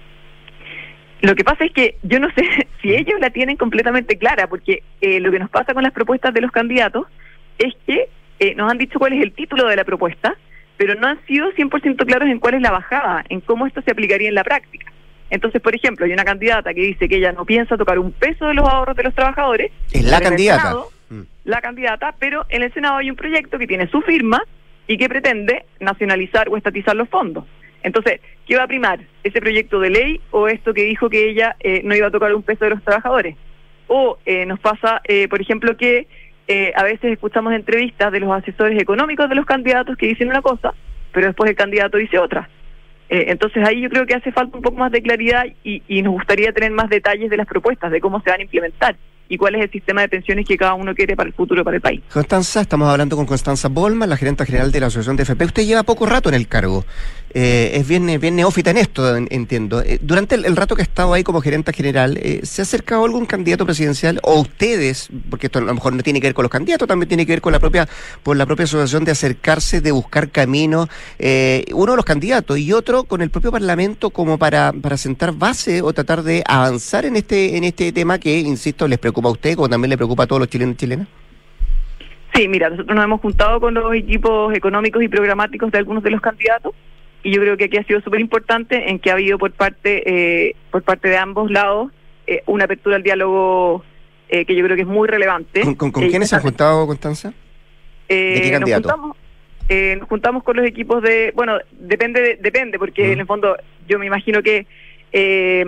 Lo que pasa es que yo no sé si ellos la tienen completamente clara, porque eh, lo que nos pasa con las propuestas de los candidatos es que eh, nos han dicho cuál es el título de la propuesta, pero no han sido cien por ciento claros en cuál es la bajada, en cómo esto se aplicaría en la práctica. Entonces, por ejemplo, hay una candidata que dice que ella no piensa tocar un peso de los ahorros de los trabajadores. Es la candidata. Senado, mm. La candidata, pero en el Senado hay un proyecto que tiene su firma y que pretende nacionalizar o estatizar los fondos. Entonces, ¿qué va a primar? ¿Ese proyecto de ley o esto que dijo que ella eh, no iba a tocar un peso de los trabajadores? O eh, nos pasa, eh, por ejemplo, que eh, a veces escuchamos entrevistas de los asesores económicos de los candidatos que dicen una cosa, pero después el candidato dice otra. Eh, entonces ahí yo creo que hace falta un poco más de claridad y, y nos gustaría tener más detalles de las propuestas, de cómo se van a implementar y cuál es el sistema de pensiones que cada uno quiere para el futuro, para el país. Constanza, estamos hablando con Constanza Bollmann, la gerente general de la Asociación de A F P. Usted lleva poco rato en el cargo, eh, es bien, bien neófita en esto, entiendo. Eh, durante el, el rato que ha estado ahí como gerente general, eh, ¿se ha acercado algún candidato presidencial o ustedes, porque esto a lo mejor no tiene que ver con los candidatos, también tiene que ver con la propia, por la propia asociación, de acercarse, de buscar caminos, eh, uno de los candidatos y otro con el propio Parlamento, como para, para sentar base o tratar de avanzar en este, en este tema que, insisto, les preocupa a usted, como también le preocupa a todos los chilenos y chilenas? Sí, mira, nosotros nos hemos juntado con los equipos económicos y programáticos de algunos de los candidatos y yo creo que aquí ha sido súper importante en que ha habido por parte eh, por parte de ambos lados eh, una apertura al diálogo eh, que yo creo que es muy relevante. ¿Con, con, con eh, quiénes se han juntado, Constanza? Eh, ¿De qué candidato? Nos juntamos, eh, nos juntamos con los equipos de... Bueno, depende, de, depende porque uh-huh. en el fondo yo me imagino que... Eh,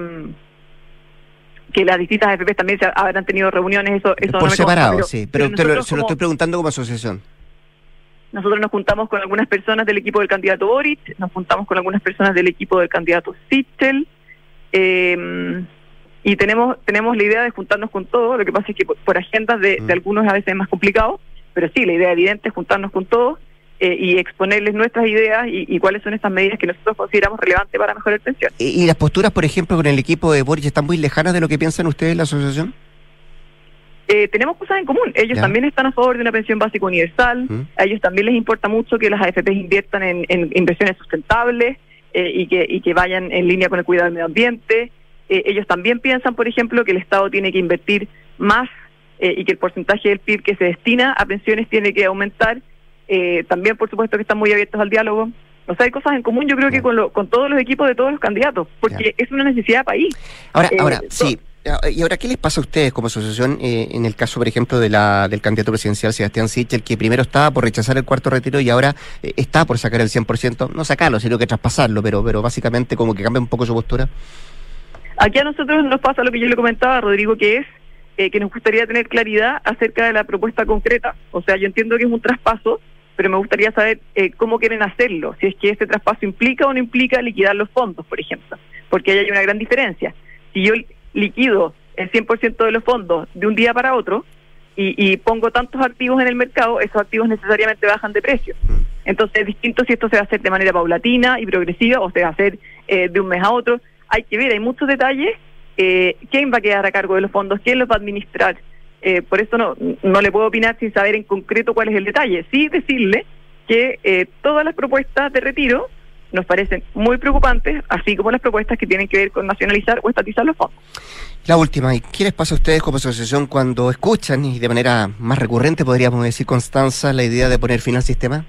que las distintas A F P también se habrán tenido reuniones, eso, eso por no me separado, consta, pero, sí, pero, pero te lo, se como, lo estoy preguntando como asociación. Nosotros nos juntamos con algunas personas del equipo del candidato Boric, nos juntamos con algunas personas del equipo del candidato Sichel, eh, y tenemos tenemos la idea de juntarnos con todos. Lo que pasa es que por, por agendas de, de algunos a veces es más complicado, pero sí, la idea evidente es juntarnos con todos eh, y exponerles nuestras ideas y, y cuáles son estas medidas que nosotros consideramos relevantes para mejorar pensión. ¿Y, y las posturas, por ejemplo, con el equipo de Boric están muy lejanas de lo que piensan ustedes en la asociación? Eh, tenemos cosas en común. Ellos ya. también están a favor de una pensión básica universal. ¿Mm? A ellos también les importa mucho que las A F P inviertan en, en inversiones sustentables eh, y, que, y que vayan en línea con el cuidado del medio ambiente. Eh, ellos también piensan, por ejemplo, que el Estado tiene que invertir más eh, y que el porcentaje del P I B que se destina a pensiones tiene que aumentar. Eh, también, por supuesto, que están muy abiertos al diálogo. O sea, hay cosas en común, yo creo que con, lo, con todos los equipos de todos los candidatos, porque ya. es una necesidad de país. Ahora, eh, ahora sí. ¿Y ahora qué les pasa a ustedes como asociación eh, en el caso, por ejemplo, de la del candidato presidencial Sebastián Sichel, que primero estaba por rechazar el cuarto retiro y ahora eh, está por sacar el cien por ciento? No sacarlo, sino que traspasarlo, pero pero básicamente como que cambia un poco su postura. Aquí a nosotros nos pasa lo que yo le comentaba a Rodrigo, que es eh, que nos gustaría tener claridad acerca de la propuesta concreta. O sea, yo entiendo que es un traspaso, pero me gustaría saber eh, cómo quieren hacerlo, si es que este traspaso implica o no implica liquidar los fondos, por ejemplo, porque ahí hay una gran diferencia. Si yo liquido el cien por ciento de los fondos de un día para otro y, y pongo tantos activos en el mercado, esos activos necesariamente bajan de precio. Entonces es distinto si esto se va a hacer de manera paulatina y progresiva o se va a hacer eh, de un mes a otro. Hay que ver, hay muchos detalles. Eh, ¿Quién va a quedar a cargo de los fondos? ¿Quién los va a administrar? Eh, por eso no, no le puedo opinar sin saber en concreto cuál es el detalle. Sí decirle que eh, todas las propuestas de retiro nos parecen muy preocupantes, así como las propuestas que tienen que ver con nacionalizar o estatizar los fondos. La última, ¿y qué les pasa a ustedes como asociación cuando escuchan, y de manera más recurrente podríamos decir, Constanza, la idea de poner fin al sistema?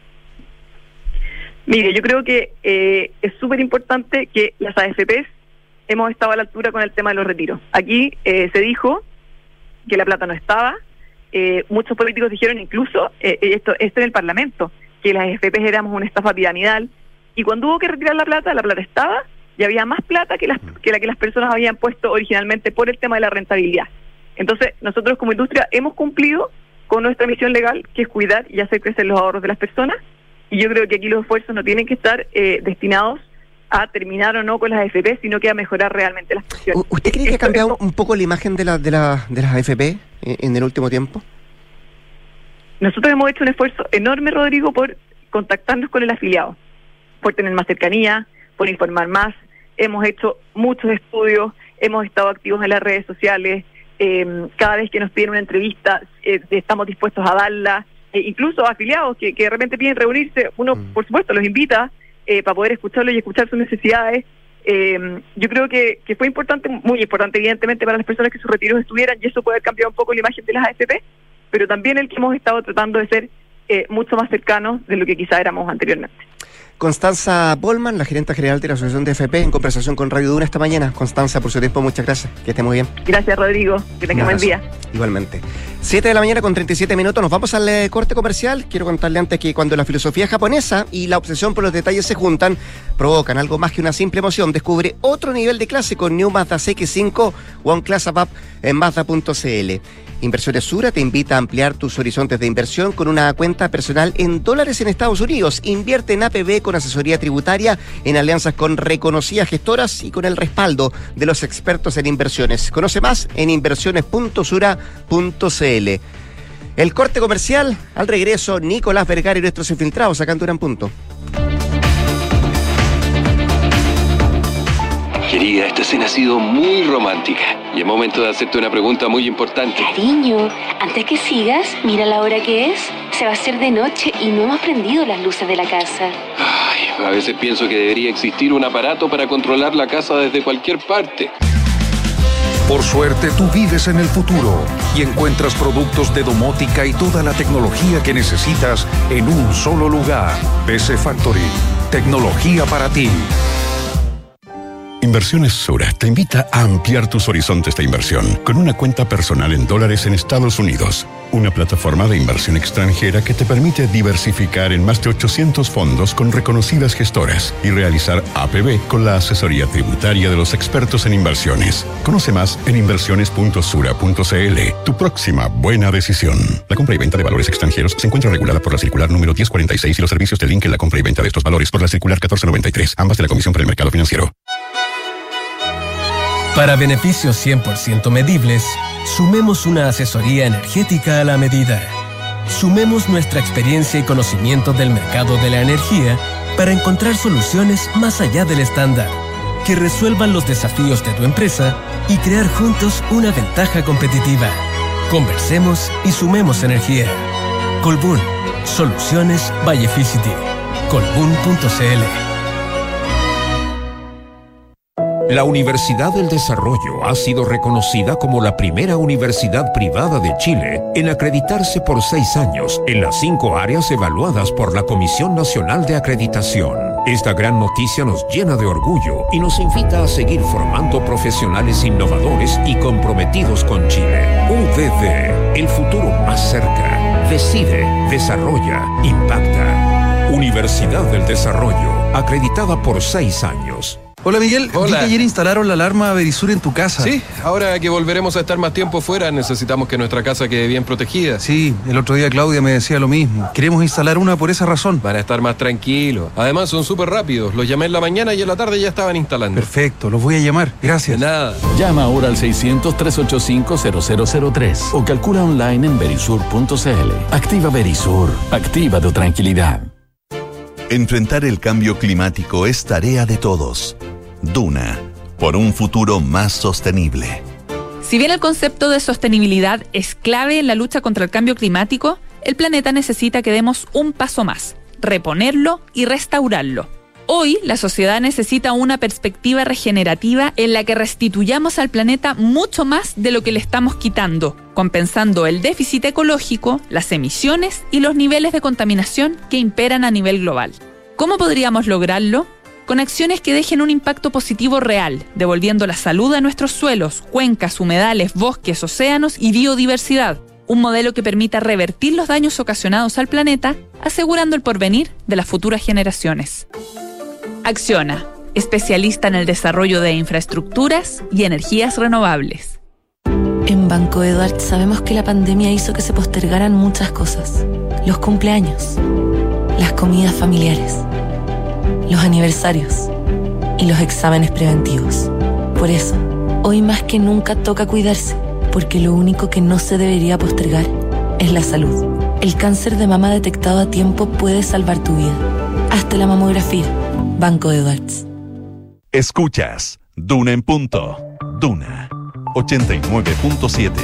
Mire, yo creo que eh, es súper importante que las A F Pes hemos estado a la altura con el tema de los retiros. Aquí eh, se dijo que la plata no estaba, eh, muchos políticos dijeron incluso, eh, esto, esto en el Parlamento, que las A F Pes éramos una estafa piramidal. Y cuando hubo que retirar la plata, la plata estaba y había más plata que, las, que la que las personas habían puesto originalmente por el tema de la rentabilidad. Entonces, nosotros como industria hemos cumplido con nuestra misión legal, que es cuidar y hacer crecer los ahorros de las personas. Y yo creo que aquí los esfuerzos no tienen que estar eh, destinados a terminar o no con las A F P, sino que a mejorar realmente las pensiones. ¿Usted cree que ha cambiado un poco la imagen de, la, de, la, de las A F P en el último tiempo? Nosotros hemos hecho un esfuerzo enorme, Rodrigo, por contactarnos con el afiliado, por tener más cercanía, por informar más. Hemos hecho muchos estudios, hemos estado activos en las redes sociales, eh, cada vez que nos piden una entrevista eh, estamos dispuestos a darla, eh, incluso afiliados que, que de repente piden reunirse, uno mm. por supuesto los invita eh, para poder escucharlos y escuchar sus necesidades. Eh, yo creo que, que fue importante, muy importante evidentemente para las personas que sus retiros estuvieran, y eso puede haber cambiado un poco la imagen de las A F P, pero también el que hemos estado tratando de ser eh, mucho más cercanos de lo que quizá éramos anteriormente. Constanza Bollmann, la gerenta general de la Asociación de A F P, en conversación con Radio Duna esta mañana. Constanza, por su tiempo, muchas gracias. Que esté muy bien. Gracias, Rodrigo. Que tenga buen día. Igualmente. siete de la mañana con treinta y siete minutos. Nos vamos al eh, corte comercial. Quiero contarle antes que cuando la filosofía japonesa y la obsesión por los detalles se juntan, provocan algo más que una simple emoción. Descubre otro nivel de clase con New Mazda C X cinco One Class Up en Mazda punto c l. Inversiones Sura te invita a ampliar tus horizontes de inversión con una cuenta personal en dólares en Estados Unidos. Invierte en A P B con asesoría tributaria, en alianzas con reconocidas gestoras y con el respaldo de los expertos en inversiones. Conoce más en inversiones punto sura punto c l. El corte comercial, al regreso, Nicolás Vergara y nuestros infiltrados acá en Dura en Punto. Querida, esta escena ha sido muy romántica y es momento de hacerte una pregunta muy importante. Cariño, antes que sigas, mira la hora que es. Se va a hacer de noche y no hemos prendido las luces de la casa. Ay, a veces pienso que debería existir un aparato para controlar la casa desde cualquier parte. Por suerte, tú vives en el futuro y encuentras productos de domótica y toda la tecnología que necesitas en un solo lugar. P C Factory. Tecnología para ti. Inversiones Sura te invita a ampliar tus horizontes de inversión con una cuenta personal en dólares en Estados Unidos. Una plataforma de inversión extranjera que te permite diversificar en más de ochocientos fondos con reconocidas gestoras y realizar A P B con la asesoría tributaria de los expertos en inversiones. Conoce más en inversiones punto sura punto c l. Tu próxima buena decisión. La compra y venta de valores extranjeros se encuentra regulada por la circular número diez cuarenta y seis y los servicios de link en la compra y venta de estos valores por la circular catorce noventa y tres, ambas de la Comisión para el Mercado Financiero. Para beneficios cien por ciento medibles, sumemos una asesoría energética a la medida. Sumemos nuestra experiencia y conocimiento del mercado de la energía para encontrar soluciones más allá del estándar, que resuelvan los desafíos de tu empresa y crear juntos una ventaja competitiva. Conversemos y sumemos energía. Colbún, Soluciones by Efficity. colbún punto c l. La Universidad del Desarrollo ha sido reconocida como la primera universidad privada de Chile en acreditarse por seis años en las cinco áreas evaluadas por la Comisión Nacional de Acreditación. Esta gran noticia nos llena de orgullo y nos invita a seguir formando profesionales innovadores y comprometidos con Chile. U D D, el futuro más cerca. Decide, desarrolla, impacta. Universidad del Desarrollo, acreditada por seis años. Hola Miguel, Hola. vi que ayer instalaron la alarma Verisur en tu casa. Sí, ahora que volveremos a estar más tiempo fuera, necesitamos que nuestra casa quede bien protegida. Sí, el otro día Claudia me decía lo mismo. Queremos instalar una por esa razón. Para estar más tranquilos. Además son súper rápidos. Los llamé en la mañana y en la tarde ya estaban instalando. Perfecto, los voy a llamar. Gracias. De nada. Llama ahora al seiscientos, trescientos ochenta y cinco, cero cero cero tres o calcula online en verisur punto c l. Activa Verisur. Activa tu tranquilidad. Enfrentar el cambio climático es tarea de todos. Duna, por un futuro más sostenible. Si bien el concepto de sostenibilidad es clave en la lucha contra el cambio climático, el planeta necesita que demos un paso más, reponerlo y restaurarlo. Hoy, la sociedad necesita una perspectiva regenerativa en la que restituyamos al planeta mucho más de lo que le estamos quitando, compensando el déficit ecológico, las emisiones y los niveles de contaminación que imperan a nivel global. ¿Cómo podríamos lograrlo? Con acciones que dejen un impacto positivo real, devolviendo la salud a nuestros suelos, cuencas, humedales, bosques, océanos y biodiversidad. Un modelo que permita revertir los daños ocasionados al planeta, asegurando el porvenir de las futuras generaciones. Acciona, especialista en el desarrollo de infraestructuras y energías renovables. En Banco Eduard sabemos que la pandemia hizo que se postergaran muchas cosas. Los cumpleaños, las comidas familiares, los aniversarios y los exámenes preventivos. Por eso, hoy más que nunca toca cuidarse, porque lo único que no se debería postergar es la salud. El cáncer de mama detectado a tiempo puede salvar tu vida. Hazte la mamografía. Banco Edwards. Escuchas Duna en punto. Duna ochenta y nueve punto siete.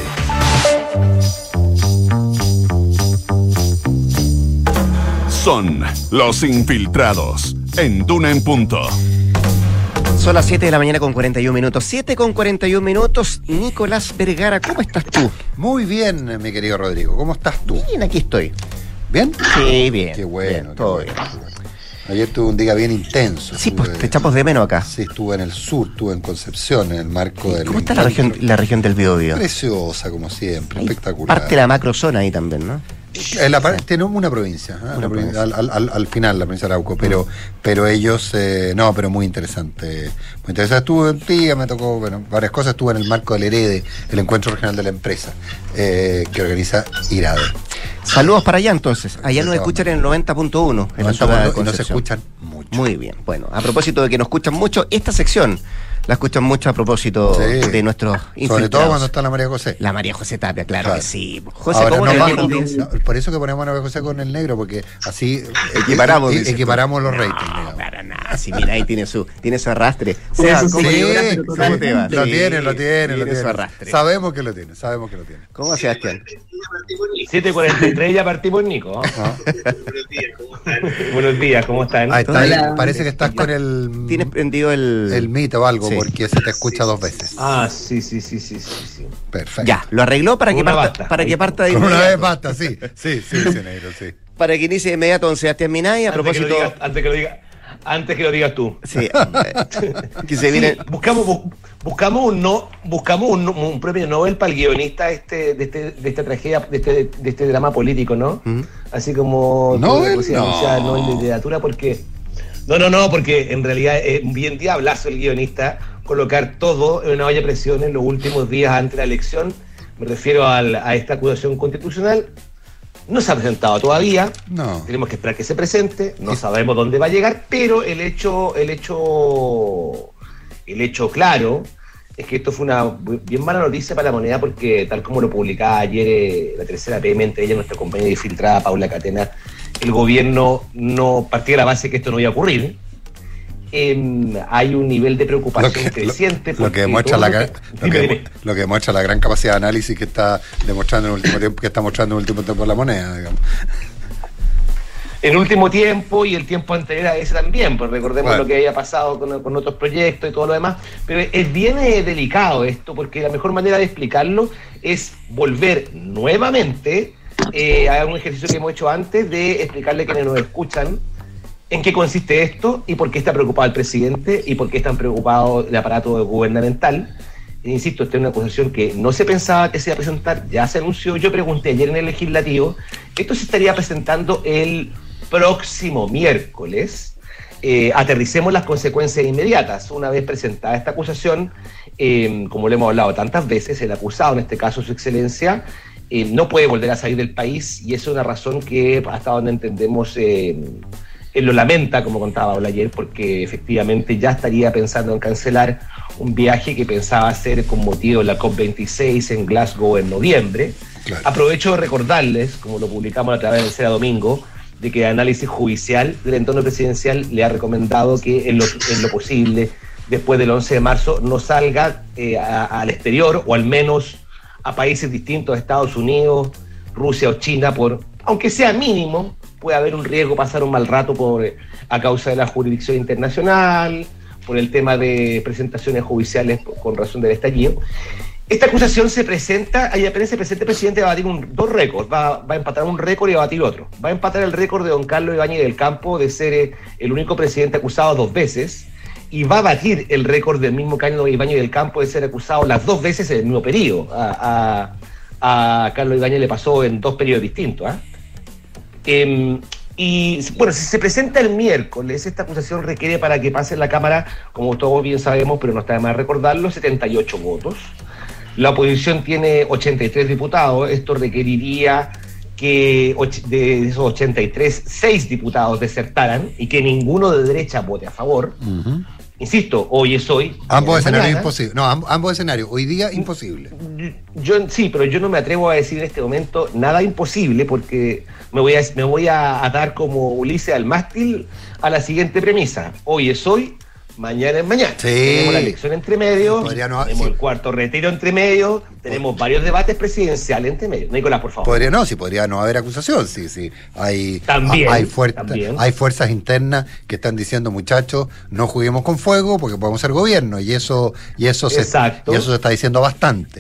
Son los infiltrados en Duna en punto. Son las siete de la mañana con cuarenta y un minutos. siete con cuarenta y un minutos. Nicolás Vergara, ¿cómo estás tú? Muy bien, mi querido Rodrigo. ¿Cómo estás tú? Bien, aquí estoy. ¿Bien? Sí, bien. Qué bueno. Bien, qué todo bueno. bien. Ayer tuve un día bien intenso. Sí, estuve, pues te echamos de menos acá. Sí, estuve en el sur, estuve en Concepción, en el marco del... ¿Cómo está la región, la región del Biobío? Preciosa, como siempre, ahí espectacular. Parte de la macrozona ahí también, ¿no? En la parte, tenemos una provincia, ¿eh? Una la provincia. Al, al, al, al final, la provincia de Arauco, pero, mm. pero ellos, eh, no, pero muy interesante. Muy interesante. Estuve un día, me tocó, bueno, varias cosas. Estuve en el marco del Herede, el encuentro regional de la empresa, eh, que organiza IRADE. Saludos para allá entonces. Allá nos escuchan en el noventa punto uno. En no, la zona de y nos Concepción. escuchan mucho. Muy bien. Bueno, a propósito de que nos escuchan mucho, esta sección la escuchan mucho a propósito sí. de nuestros infiltrados. Sobre todo cuando está la María José. La María José Tapia, claro, claro. que sí. José, Ahora, ¿cómo no, le no, no, no, por eso que ponemos a María José con el negro, porque así equiparamos, e, e, equiparamos los no, ratings. No, para nada. Si mira, ahí tiene su, tiene su arrastre. Sí, Seba, sí, ¿cómo sí, te ¿Cómo te va? Lo sí, tiene, lo tiene, lo tiene. Su arrastre. Sabemos que lo tiene, sabemos que lo tiene. ¿Cómo, Sebastián? siete cuarenta y tres ya partimos, Nico. Ah. Buenos días, ¿cómo están? Ahí está, ahí, parece que estás con el... Tienes prendido el... El mito o algo, sí. porque se te escucha dos veces. Ah, sí, sí, sí, sí, sí, sí. Perfecto. Ya, lo arregló para que una parta, basta. para que parta de Con inmediato. una vez basta, sí, sí, sí, sí, negro, sí. Para que inicie de inmediato don Sebastián Minay, a Antes propósito... que lo diga, antes que lo diga, antes que lo digas tú. Sí, que se viene... Sí, buscamos, bu- buscamos un no, buscamos un, un premio Nobel para el guionista este, de este, de esta tragedia, de este, de este drama político, ¿no? ¿Mm? Así como Nobel, tú, no. sea, Nobel de literatura, porque no, no, no, porque en realidad es bien diablazo el guionista colocar todo en una olla de presión en los últimos días antes de la elección. Me refiero al, a esta acusación constitucional. No se ha presentado todavía, no. Tenemos que esperar que se presente, no sabemos dónde va a llegar, pero el hecho, el hecho, el hecho claro es que esto fue una bien mala noticia para la moneda, porque tal como lo publicaba ayer eh, la tercera P M, entre ella nuestra compañera infiltrada Paula Catena, el gobierno no partía de la base que esto no iba a ocurrir. Eh, hay un nivel de preocupación lo que, creciente. Lo, lo, que demuestra la, que, lo, que, dime, lo que demuestra la gran capacidad de análisis que está demostrando en el último tiempo, que está mostrando en el último tiempo la moneda, digamos. En último tiempo y el tiempo anterior a ese también, pues recordemos bueno. lo que había pasado con, con otros proyectos y todo lo demás, pero es bien eh, delicado esto, porque la mejor manera de explicarlo es volver nuevamente eh, a un ejercicio que hemos hecho antes de explicarle a quienes nos escuchan en qué consiste esto y por qué está preocupado el presidente y por qué está preocupado el aparato gubernamental. E insisto, esta es una acusación que no se pensaba que se iba a presentar, ya se anunció. Yo pregunté ayer en el legislativo, esto se estaría presentando el próximo miércoles. Eh, aterricemos las consecuencias inmediatas. Una vez presentada esta acusación, eh, como lo hemos hablado tantas veces, el acusado, en este caso su excelencia, eh, no puede volver a salir del país, y eso es una razón que hasta donde entendemos eh, él lo lamenta, como contaba Paula ayer, porque efectivamente ya estaría pensando en cancelar un viaje que pensaba hacer con motivo de la COP veintiséis en Glasgow en noviembre. Claro. Aprovecho de recordarles, como lo publicamos a través del Cera Domingo, de que el análisis judicial del entorno presidencial le ha recomendado que en lo, en lo posible, después del once de marzo, no salga eh, a, al exterior, o al menos a países distintos a Estados Unidos, Rusia o China, por, aunque sea mínimo, puede haber un riesgo de pasar un mal rato por, a causa de la jurisdicción internacional, por el tema de presentaciones judiciales con razón del estallido. Esta acusación se presenta, ahí apenas se presenta el presidente, va a batir un, dos récords, va, va a empatar un récord y va a batir otro. Va a empatar el récord de don Carlos Ibáñez del Campo de ser eh, el único presidente acusado dos veces, y va a batir el récord del mismo Carlos Ibáñez del Campo de ser acusado las dos veces en el mismo periodo. A, a, a Carlos Ibáñez le pasó en dos periodos distintos. ¿eh? Eh, y bueno, si se presenta el miércoles, esta acusación requiere, para que pase en la Cámara, como todos bien sabemos, pero no está de más recordarlo, setenta y ocho votos. La oposición tiene ochenta y tres diputados. Esto requeriría que de esos ochenta y tres, seis diputados desertaran y que ninguno de derecha vote a favor. Uh-huh. Insisto, hoy es hoy. Ambos escenarios imposibles. No, amb- ambos escenarios. Hoy día imposible. Yo sí, pero yo no me atrevo a decir en este momento nada imposible, porque me voy a, me voy a atar como Ulises al mástil a la siguiente premisa. Hoy es hoy, mañana es mañana. Sí. Tenemos la elección entre medio, no, tenemos sí. el cuarto retiro entre medio, tenemos Pod- varios debates presidenciales entre medio. Nicolás, por favor. Podría no, sí, podría no haber acusación, sí, sí. Hay, también, hay, fuer- también. hay fuerzas internas que están diciendo, muchachos, no juguemos con fuego porque podemos ser gobierno, y eso, y eso, se, y eso se está diciendo bastante.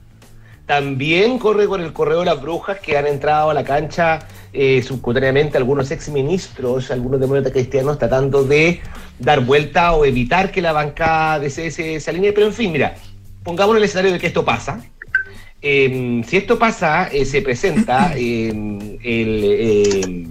También corre con el correo de las brujas que han entrado a la cancha eh, subcutáneamente algunos exministros, algunos demócratas cristianos, tratando de dar vuelta o evitar que la bancada de C S se alinee. Pero en fin, mira, pongamos el escenario de que esto pasa. Eh, si esto pasa, eh, se presenta eh, el... Eh,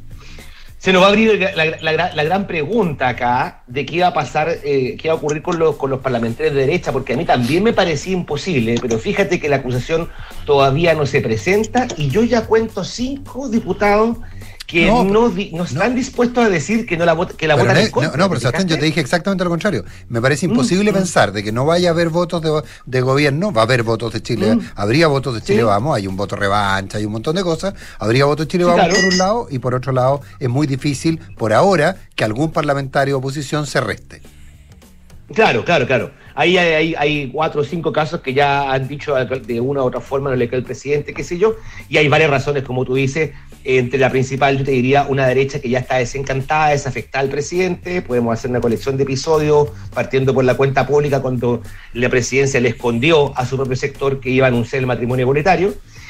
se nos va a abrir la, la, la, la gran pregunta acá de qué iba a pasar, eh, qué iba a ocurrir con los, con los parlamentarios de derecha, porque a mí también me parecía imposible, pero fíjate que la acusación todavía no se presenta y yo ya cuento cinco diputados que no, no, di, no están no. dispuestos a decir que no la vot, que la votan en contra. No, no, pero Sebastián, yo te dije exactamente lo contrario. Me parece imposible mm, pensar de que no vaya a haber votos de, de gobierno. Va a haber votos de Chile, mm. habría votos de Chile sí. Vamos, hay un voto revancha, hay un montón de cosas. Habría votos de Chile sí, Vamos claro. por un lado, y por otro lado es muy difícil por ahora que algún parlamentario de oposición se reste. Claro, claro, claro. Ahí hay, hay, hay cuatro o cinco casos que ya han dicho de una u otra forma no le cae el presidente, qué sé yo, y hay varias razones, como tú dices. Entre la principal, yo te diría, una derecha que ya está desencantada, desafectada al presidente. Podemos hacer una colección de episodios, partiendo por la cuenta pública, cuando la presidencia le escondió a su propio sector que iba a anunciar el matrimonio igualitario.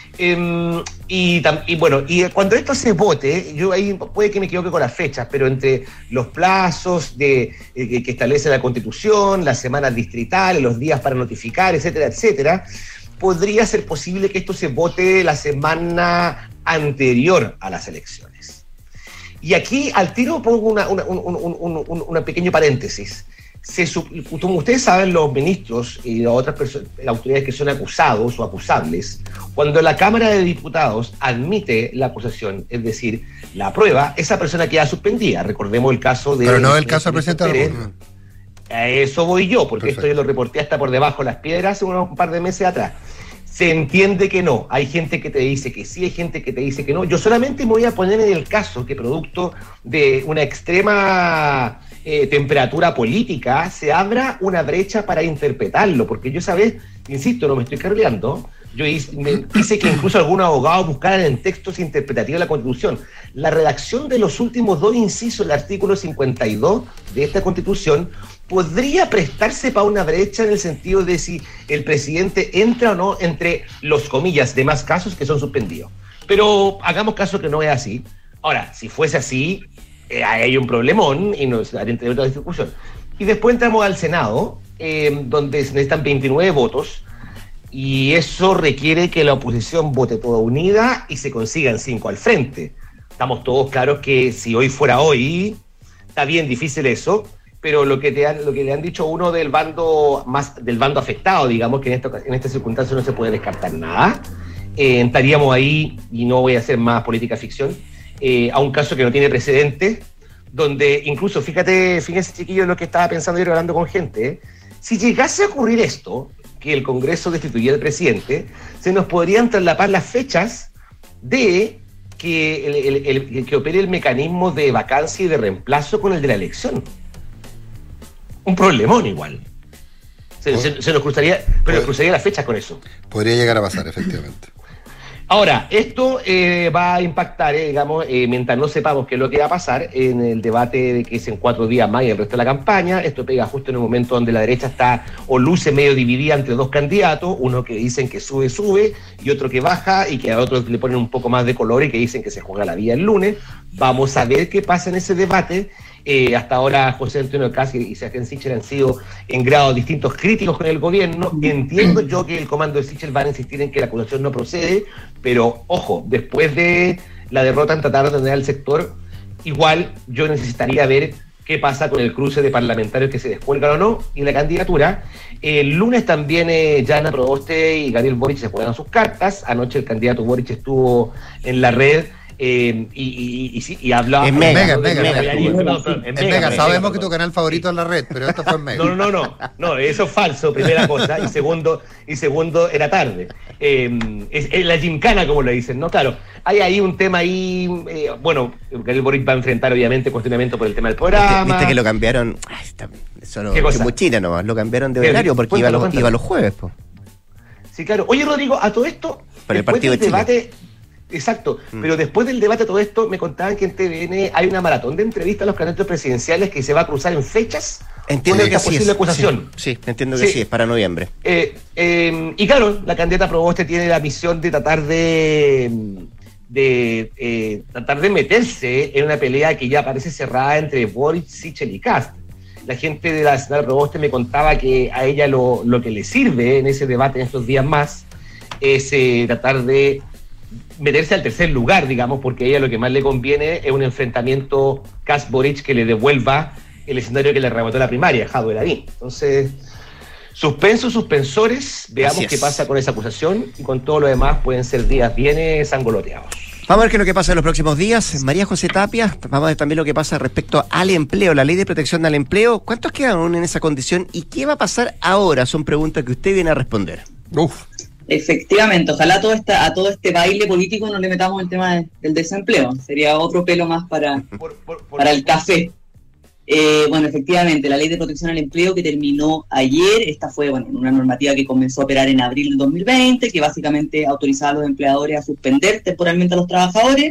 Eh, y, y bueno, y cuando esto se vote, yo ahí puede que me equivoque con las fechas, pero entre los plazos de, eh, que establece la Constitución, las semanas distritales, los días para notificar, etcétera, etcétera, podría ser posible que esto se vote la semana anterior a las elecciones. Y aquí al tiro pongo una, una, un, un, un, un, un pequeño paréntesis. Se, como ustedes saben, los ministros y las otras personas, las autoridades que son acusados o acusables, cuando la Cámara de Diputados admite la acusación, es decir, la prueba, esa persona queda suspendida. Recordemos el caso de... Pero no es el caso del presidente de la República. A eso voy yo, porque Perfecto. Esto yo lo reporté hasta por debajo de las piedras hace unos un par de meses atrás. Se entiende que no. Hay gente que te dice que sí, hay gente que te dice que no. Yo solamente me voy a poner en el caso que producto de una extrema eh, temperatura política se abra una brecha para interpretarlo, porque yo, ¿sabes? Insisto, no me estoy carreando. Yo hice, me, hice que incluso algunos abogados buscaran en textos interpretativos de la Constitución. La redacción de los últimos dos incisos del artículo cincuenta y dos de esta Constitución podría prestarse para una brecha en el sentido de si el presidente entra o no entre los comillas demás casos que son suspendidos. Pero hagamos caso que no es así. Ahora, si fuese así, eh, hay un problemón y nos entre otra discusión. Y después entramos al Senado, eh, donde se necesitan veintinueve votos, y eso requiere que la oposición vote toda unida y se consigan cinco al frente. Estamos todos claros que si hoy fuera hoy, está bien difícil eso, pero lo que te han, lo que le han dicho uno del bando más del bando afectado, digamos que en esta en esta circunstancia no se puede descartar nada, eh, estaríamos ahí, y no voy a hacer más política ficción, eh, a un caso que no tiene precedentes, donde incluso, fíjate, fíjense chiquillos lo que estaba pensando yo hablando con gente, ¿eh? Si llegase a ocurrir esto, que el Congreso destituyera al presidente, se nos podrían traslapar las fechas de que, el, el, el, que opere el mecanismo de vacancia y de reemplazo con el de la elección. Un problemón igual. Se, se, se nos cruzaría, pero nos cruzaría las fechas con eso. Podría llegar a pasar, efectivamente. Ahora, esto eh, va a impactar, eh, digamos, eh, mientras no sepamos qué es lo que va a pasar en el debate de que es en cuatro días más y el resto de la campaña. Esto pega justo en un momento donde la derecha está o luce medio dividida entre dos candidatos, uno que dicen que sube, sube, y otro que baja, y que a otros le ponen un poco más de color y que dicen que se juega la vía el lunes. Vamos a ver qué pasa en ese debate. Eh, hasta ahora José Antonio Caz y Sebastián Sichel han sido en grados distintos críticos con el gobierno. Entiendo yo que el comando de Sichel va a insistir en que la acusación no procede, pero ojo, después de la derrota en tratar de ordenar el sector, igual yo necesitaría ver qué pasa con el cruce de parlamentarios que se descuelgan o no y la candidatura. El lunes también eh, Jana Proboste y Gabriel Boric se juegan sus cartas. Anoche el candidato Boric estuvo en la red Eh, y, y, y, y hablaba en Mega, en Mega, Mega, en Mega, en Mega. Sabemos que tu canal favorito es la red, pero esto fue en Mega. No, no, no, no, eso es falso, primera cosa, y segundo, y segundo era tarde. Eh, es, es la gincana, como le dicen, ¿no? Claro, hay ahí un tema ahí, eh, bueno, Gabriel Boric va a enfrentar obviamente cuestionamiento por el tema del programa. Viste, viste que lo cambiaron, ay, está, eso no, ¿Qué cosa? China nomás, lo cambiaron de horario porque iba, cuéntalo, los, cuéntalo. iba los jueves, po. Sí, claro. Oye, Rodrigo, a todo esto, Para el después partido del de Chile. debate, exacto, mm. pero después del debate todo esto, me contaban que en T V N hay una maratón de entrevistas a los candidatos presidenciales que se va a cruzar en fechas. Entiendo con que esta sí posible es. acusación. Sí, sí, entiendo que sí. sí, es para noviembre. Eh, eh, y claro, la candidata Proboste tiene la misión de tratar de, de eh, tratar de meterse en una pelea que ya parece cerrada entre Boric, Sichel y Kast. La gente de la senadora Proboste me contaba que a ella lo, lo que le sirve en ese debate en estos días más es eh, tratar de meterse al tercer lugar, digamos, porque a ella lo que más le conviene es un enfrentamiento Kast-Boric que le devuelva el escenario que le arrebató la primaria, Jadwe Lavín. Entonces, suspenso, suspensores, veamos qué pasa con esa acusación y con todo lo demás pueden ser días bien sangoloteados. Vamos a ver qué es lo que pasa en los próximos días. María José Tapia, vamos a ver también lo que pasa respecto al empleo, la ley de protección al empleo. ¿Cuántos quedan aún en esa condición y qué va a pasar ahora? Son preguntas que usted viene a responder. Uf. Efectivamente, ojalá todo esta, a todo este baile político no le metamos el tema de, del desempleo. Sería otro pelo más para, por, por, por, para el café. Eh, bueno, efectivamente, la ley de protección al empleo que terminó ayer, esta fue bueno, una normativa que comenzó a operar en abril del dos mil veinte, que básicamente autorizaba a los empleadores a suspender temporalmente a los trabajadores,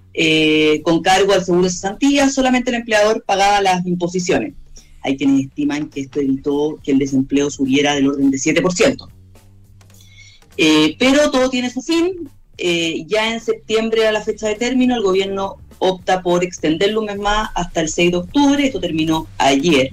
eh, con cargo al seguro de cesantía, solamente el empleador pagaba las imposiciones. Hay quienes estiman que esto evitó que el desempleo subiera del orden de siete por ciento. Eh, pero todo tiene su fin. eh, ya en septiembre a la fecha de término, el gobierno opta por extenderlo un mes más hasta el seis de octubre, esto terminó ayer.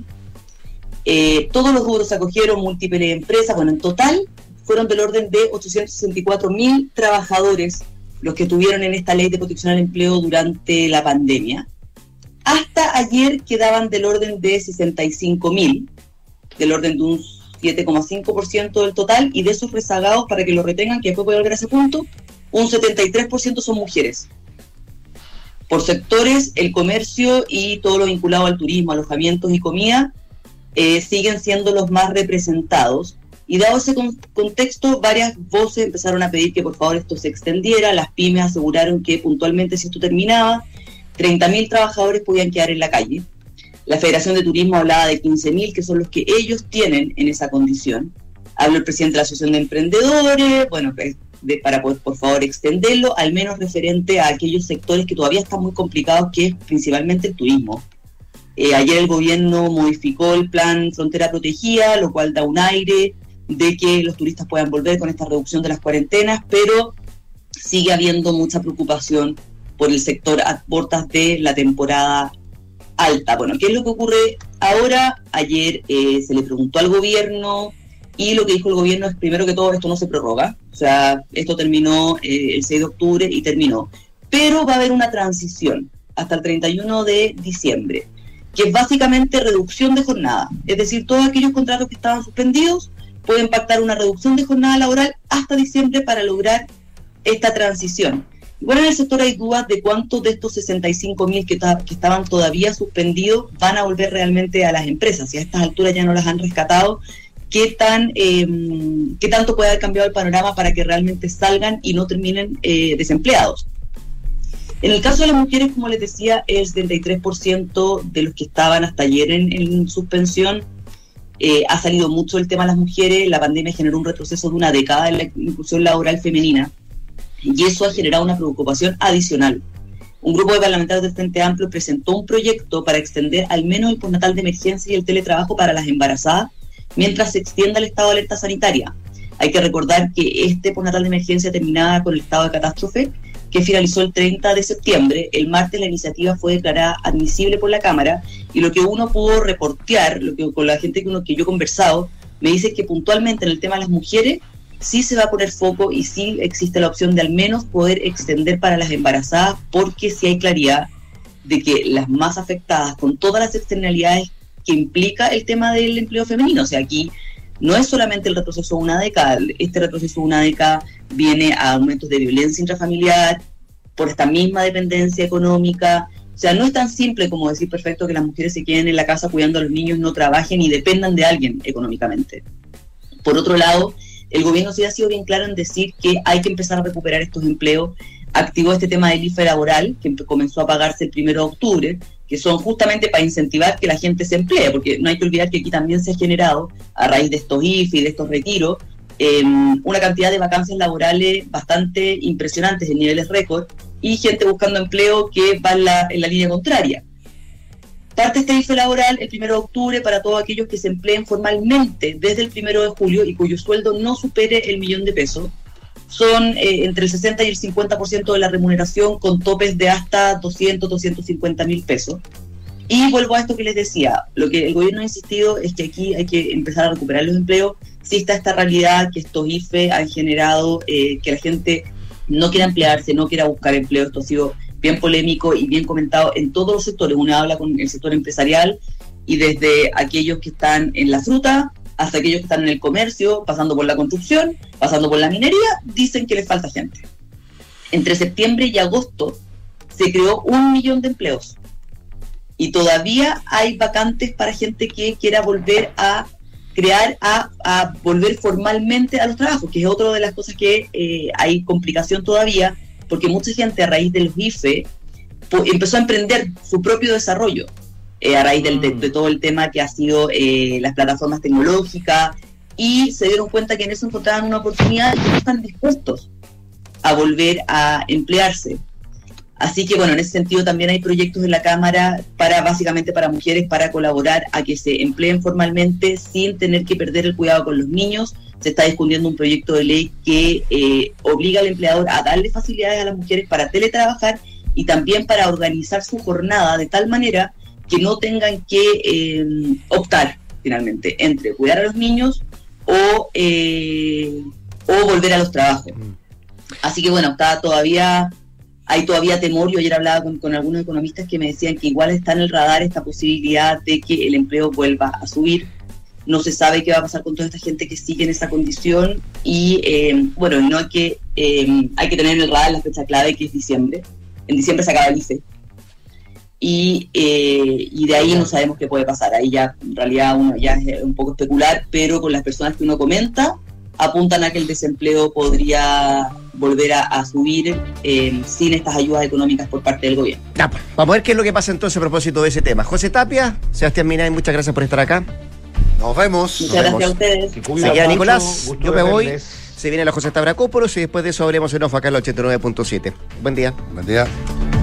Eh, todos los rubros se acogieron, múltiples empresas, bueno, en total fueron del orden de ochocientos sesenta y cuatro mil trabajadores los que tuvieron en esta ley de protección al empleo durante la pandemia. Hasta ayer quedaban del orden de sesenta y cinco mil, del orden de un siete coma cinco por ciento del total, y de esos rezagados, para que lo retengan, que después voy a volver a ese punto, un setenta y tres por ciento son mujeres. Por sectores, el comercio y todo lo vinculado al turismo, alojamientos y comida eh, siguen siendo los más representados. Y dado ese con- contexto, varias voces empezaron a pedir que por favor esto se extendiera. Las pymes aseguraron que puntualmente, si esto terminaba, treinta mil trabajadores podían quedar en la calle. La Federación de Turismo hablaba de quince mil, que son los que ellos tienen en esa condición. Habló el presidente de la Asociación de Emprendedores, bueno, de, para poder, por favor, extenderlo, al menos referente a aquellos sectores que todavía están muy complicados, que es principalmente el turismo. Eh, ayer el gobierno modificó el plan Frontera Protegida, lo cual da un aire de que los turistas puedan volver con esta reducción de las cuarentenas, pero sigue habiendo mucha preocupación por el sector a puertas de la temporada alta. Bueno, ¿qué es lo que ocurre ahora? Ayer eh, se le preguntó al gobierno y lo que dijo el gobierno es, primero que todo, esto no se prorroga, o sea, esto terminó eh, el seis de octubre y terminó, pero va a haber una transición hasta el treinta y uno de diciembre, que es básicamente reducción de jornada, es decir, todos aquellos contratos que estaban suspendidos pueden pactar una reducción de jornada laboral hasta diciembre para lograr esta transición. Igual en el sector hay dudas de cuántos de estos sesenta y cinco mil que, ta- que estaban todavía suspendidos van a volver realmente a las empresas. Si a estas alturas ya no las han rescatado, ¿qué, tan, eh, qué tanto puede haber cambiado el panorama para que realmente salgan y no terminen eh, desempleados? En el caso de las mujeres, como les decía, el setenta y tres por ciento de los que estaban hasta ayer en, en suspensión. Eh, ha salido mucho el tema de las mujeres. La pandemia generó un retroceso de una década en la inclusión laboral femenina, y eso ha generado una preocupación adicional. Un grupo de parlamentarios del Frente Amplio presentó un proyecto para extender al menos el postnatal de emergencia y el teletrabajo para las embarazadas mientras se extienda el estado de alerta sanitaria. Hay que recordar que este postnatal de emergencia terminaba con el estado de catástrofe, que finalizó el treinta de septiembre. El martes la iniciativa fue declarada admisible por la Cámara, y lo que uno pudo reportear, lo que con la gente que, uno, que yo he conversado, me dice que puntualmente en el tema de las mujeres sí se va a poner foco y sí existe la opción de al menos poder extender para las embarazadas, porque sí hay claridad de que las más afectadas, con todas las externalidades que implica el tema del empleo femenino, o sea, aquí no es solamente el retroceso de una década, este retroceso de una década viene a aumentos de violencia intrafamiliar, por esta misma dependencia económica. O sea, no es tan simple como decir, perfecto, que las mujeres se queden en la casa cuidando a los niños, no trabajen y dependan de alguien económicamente. Por otro lado, el gobierno sí ha sido bien claro en decir que hay que empezar a recuperar estos empleos. Activó este tema del I F E laboral, que comenzó a pagarse el primero de octubre, que son justamente para incentivar que la gente se emplee, porque no hay que olvidar que aquí también se ha generado, a raíz de estos I F E y de estos retiros, eh, una cantidad de vacancias laborales bastante impresionantes, en niveles récord, y gente buscando empleo que va en la, en la línea contraria. Parte este I F E laboral el primero de octubre para todos aquellos que se empleen formalmente desde el primero de julio y cuyo sueldo no supere el millón de pesos. Son eh, entre el sesenta y el cincuenta por ciento de la remuneración, con topes de hasta doscientos, doscientos cincuenta mil pesos. Y vuelvo a esto que les decía, lo que el gobierno ha insistido es que aquí hay que empezar a recuperar los empleos. Sí está esta realidad que estos I F E han generado eh, que la gente no quiera emplearse, no quiera buscar empleo. Esto ha sido bien polémico y bien comentado en todos los sectores. Uno habla con el sector empresarial, y desde aquellos que están en la fruta hasta aquellos que están en el comercio, pasando por la construcción, pasando por la minería, dicen que les falta gente. Entre septiembre y agosto se creó un millón de empleos, y todavía hay vacantes para gente que quiera volver a crear, a, a volver formalmente a los trabajos, que es otra de las cosas que eh, hay complicación todavía, porque mucha gente a raíz de los I F E pues, empezó a emprender su propio desarrollo. Eh, a raíz del, de, de todo el tema que ha sido eh, las plataformas tecnológicas, y se dieron cuenta que en eso encontraban una oportunidad y no están dispuestos a volver a emplearse. Así que bueno, en ese sentido también hay proyectos en la Cámara para básicamente para mujeres para colaborar a que se empleen formalmente sin tener que perder el cuidado con los niños. Se está discutiendo un proyecto de ley que eh, obliga al empleador a darle facilidades a las mujeres para teletrabajar y también para organizar su jornada de tal manera que no tengan que eh, optar finalmente entre cuidar a los niños o, eh, o volver a los trabajos. Así que bueno, está todavía... Hay todavía temor. Yo ayer hablaba con, con algunos economistas que me decían que igual está en el radar esta posibilidad de que el empleo vuelva a subir. No se sabe qué va a pasar con toda esta gente que sigue en esa condición y eh, bueno, no hay que eh, hay que tener en el radar la fecha clave que es diciembre. En diciembre se acaba el I C E y, eh, y de ahí no sabemos qué puede pasar. Ahí ya en realidad uno ya es un poco especular, pero con las personas que uno comenta apuntan a que el desempleo podría volver a, a subir eh, sin estas ayudas económicas por parte del gobierno. Ya, pues, vamos a ver qué es lo que pasa entonces a propósito de ese tema. José Tapia, Sebastián Minay, muchas gracias por estar acá. Nos vemos. Muchas Nos gracias vemos. a ustedes. Se queda Nicolás, yo me voy. verles. Se viene la José Tabrakopoulos y después de eso hablemos en off acá en el ochenta y nueve punto siete. Buen día. Buen día.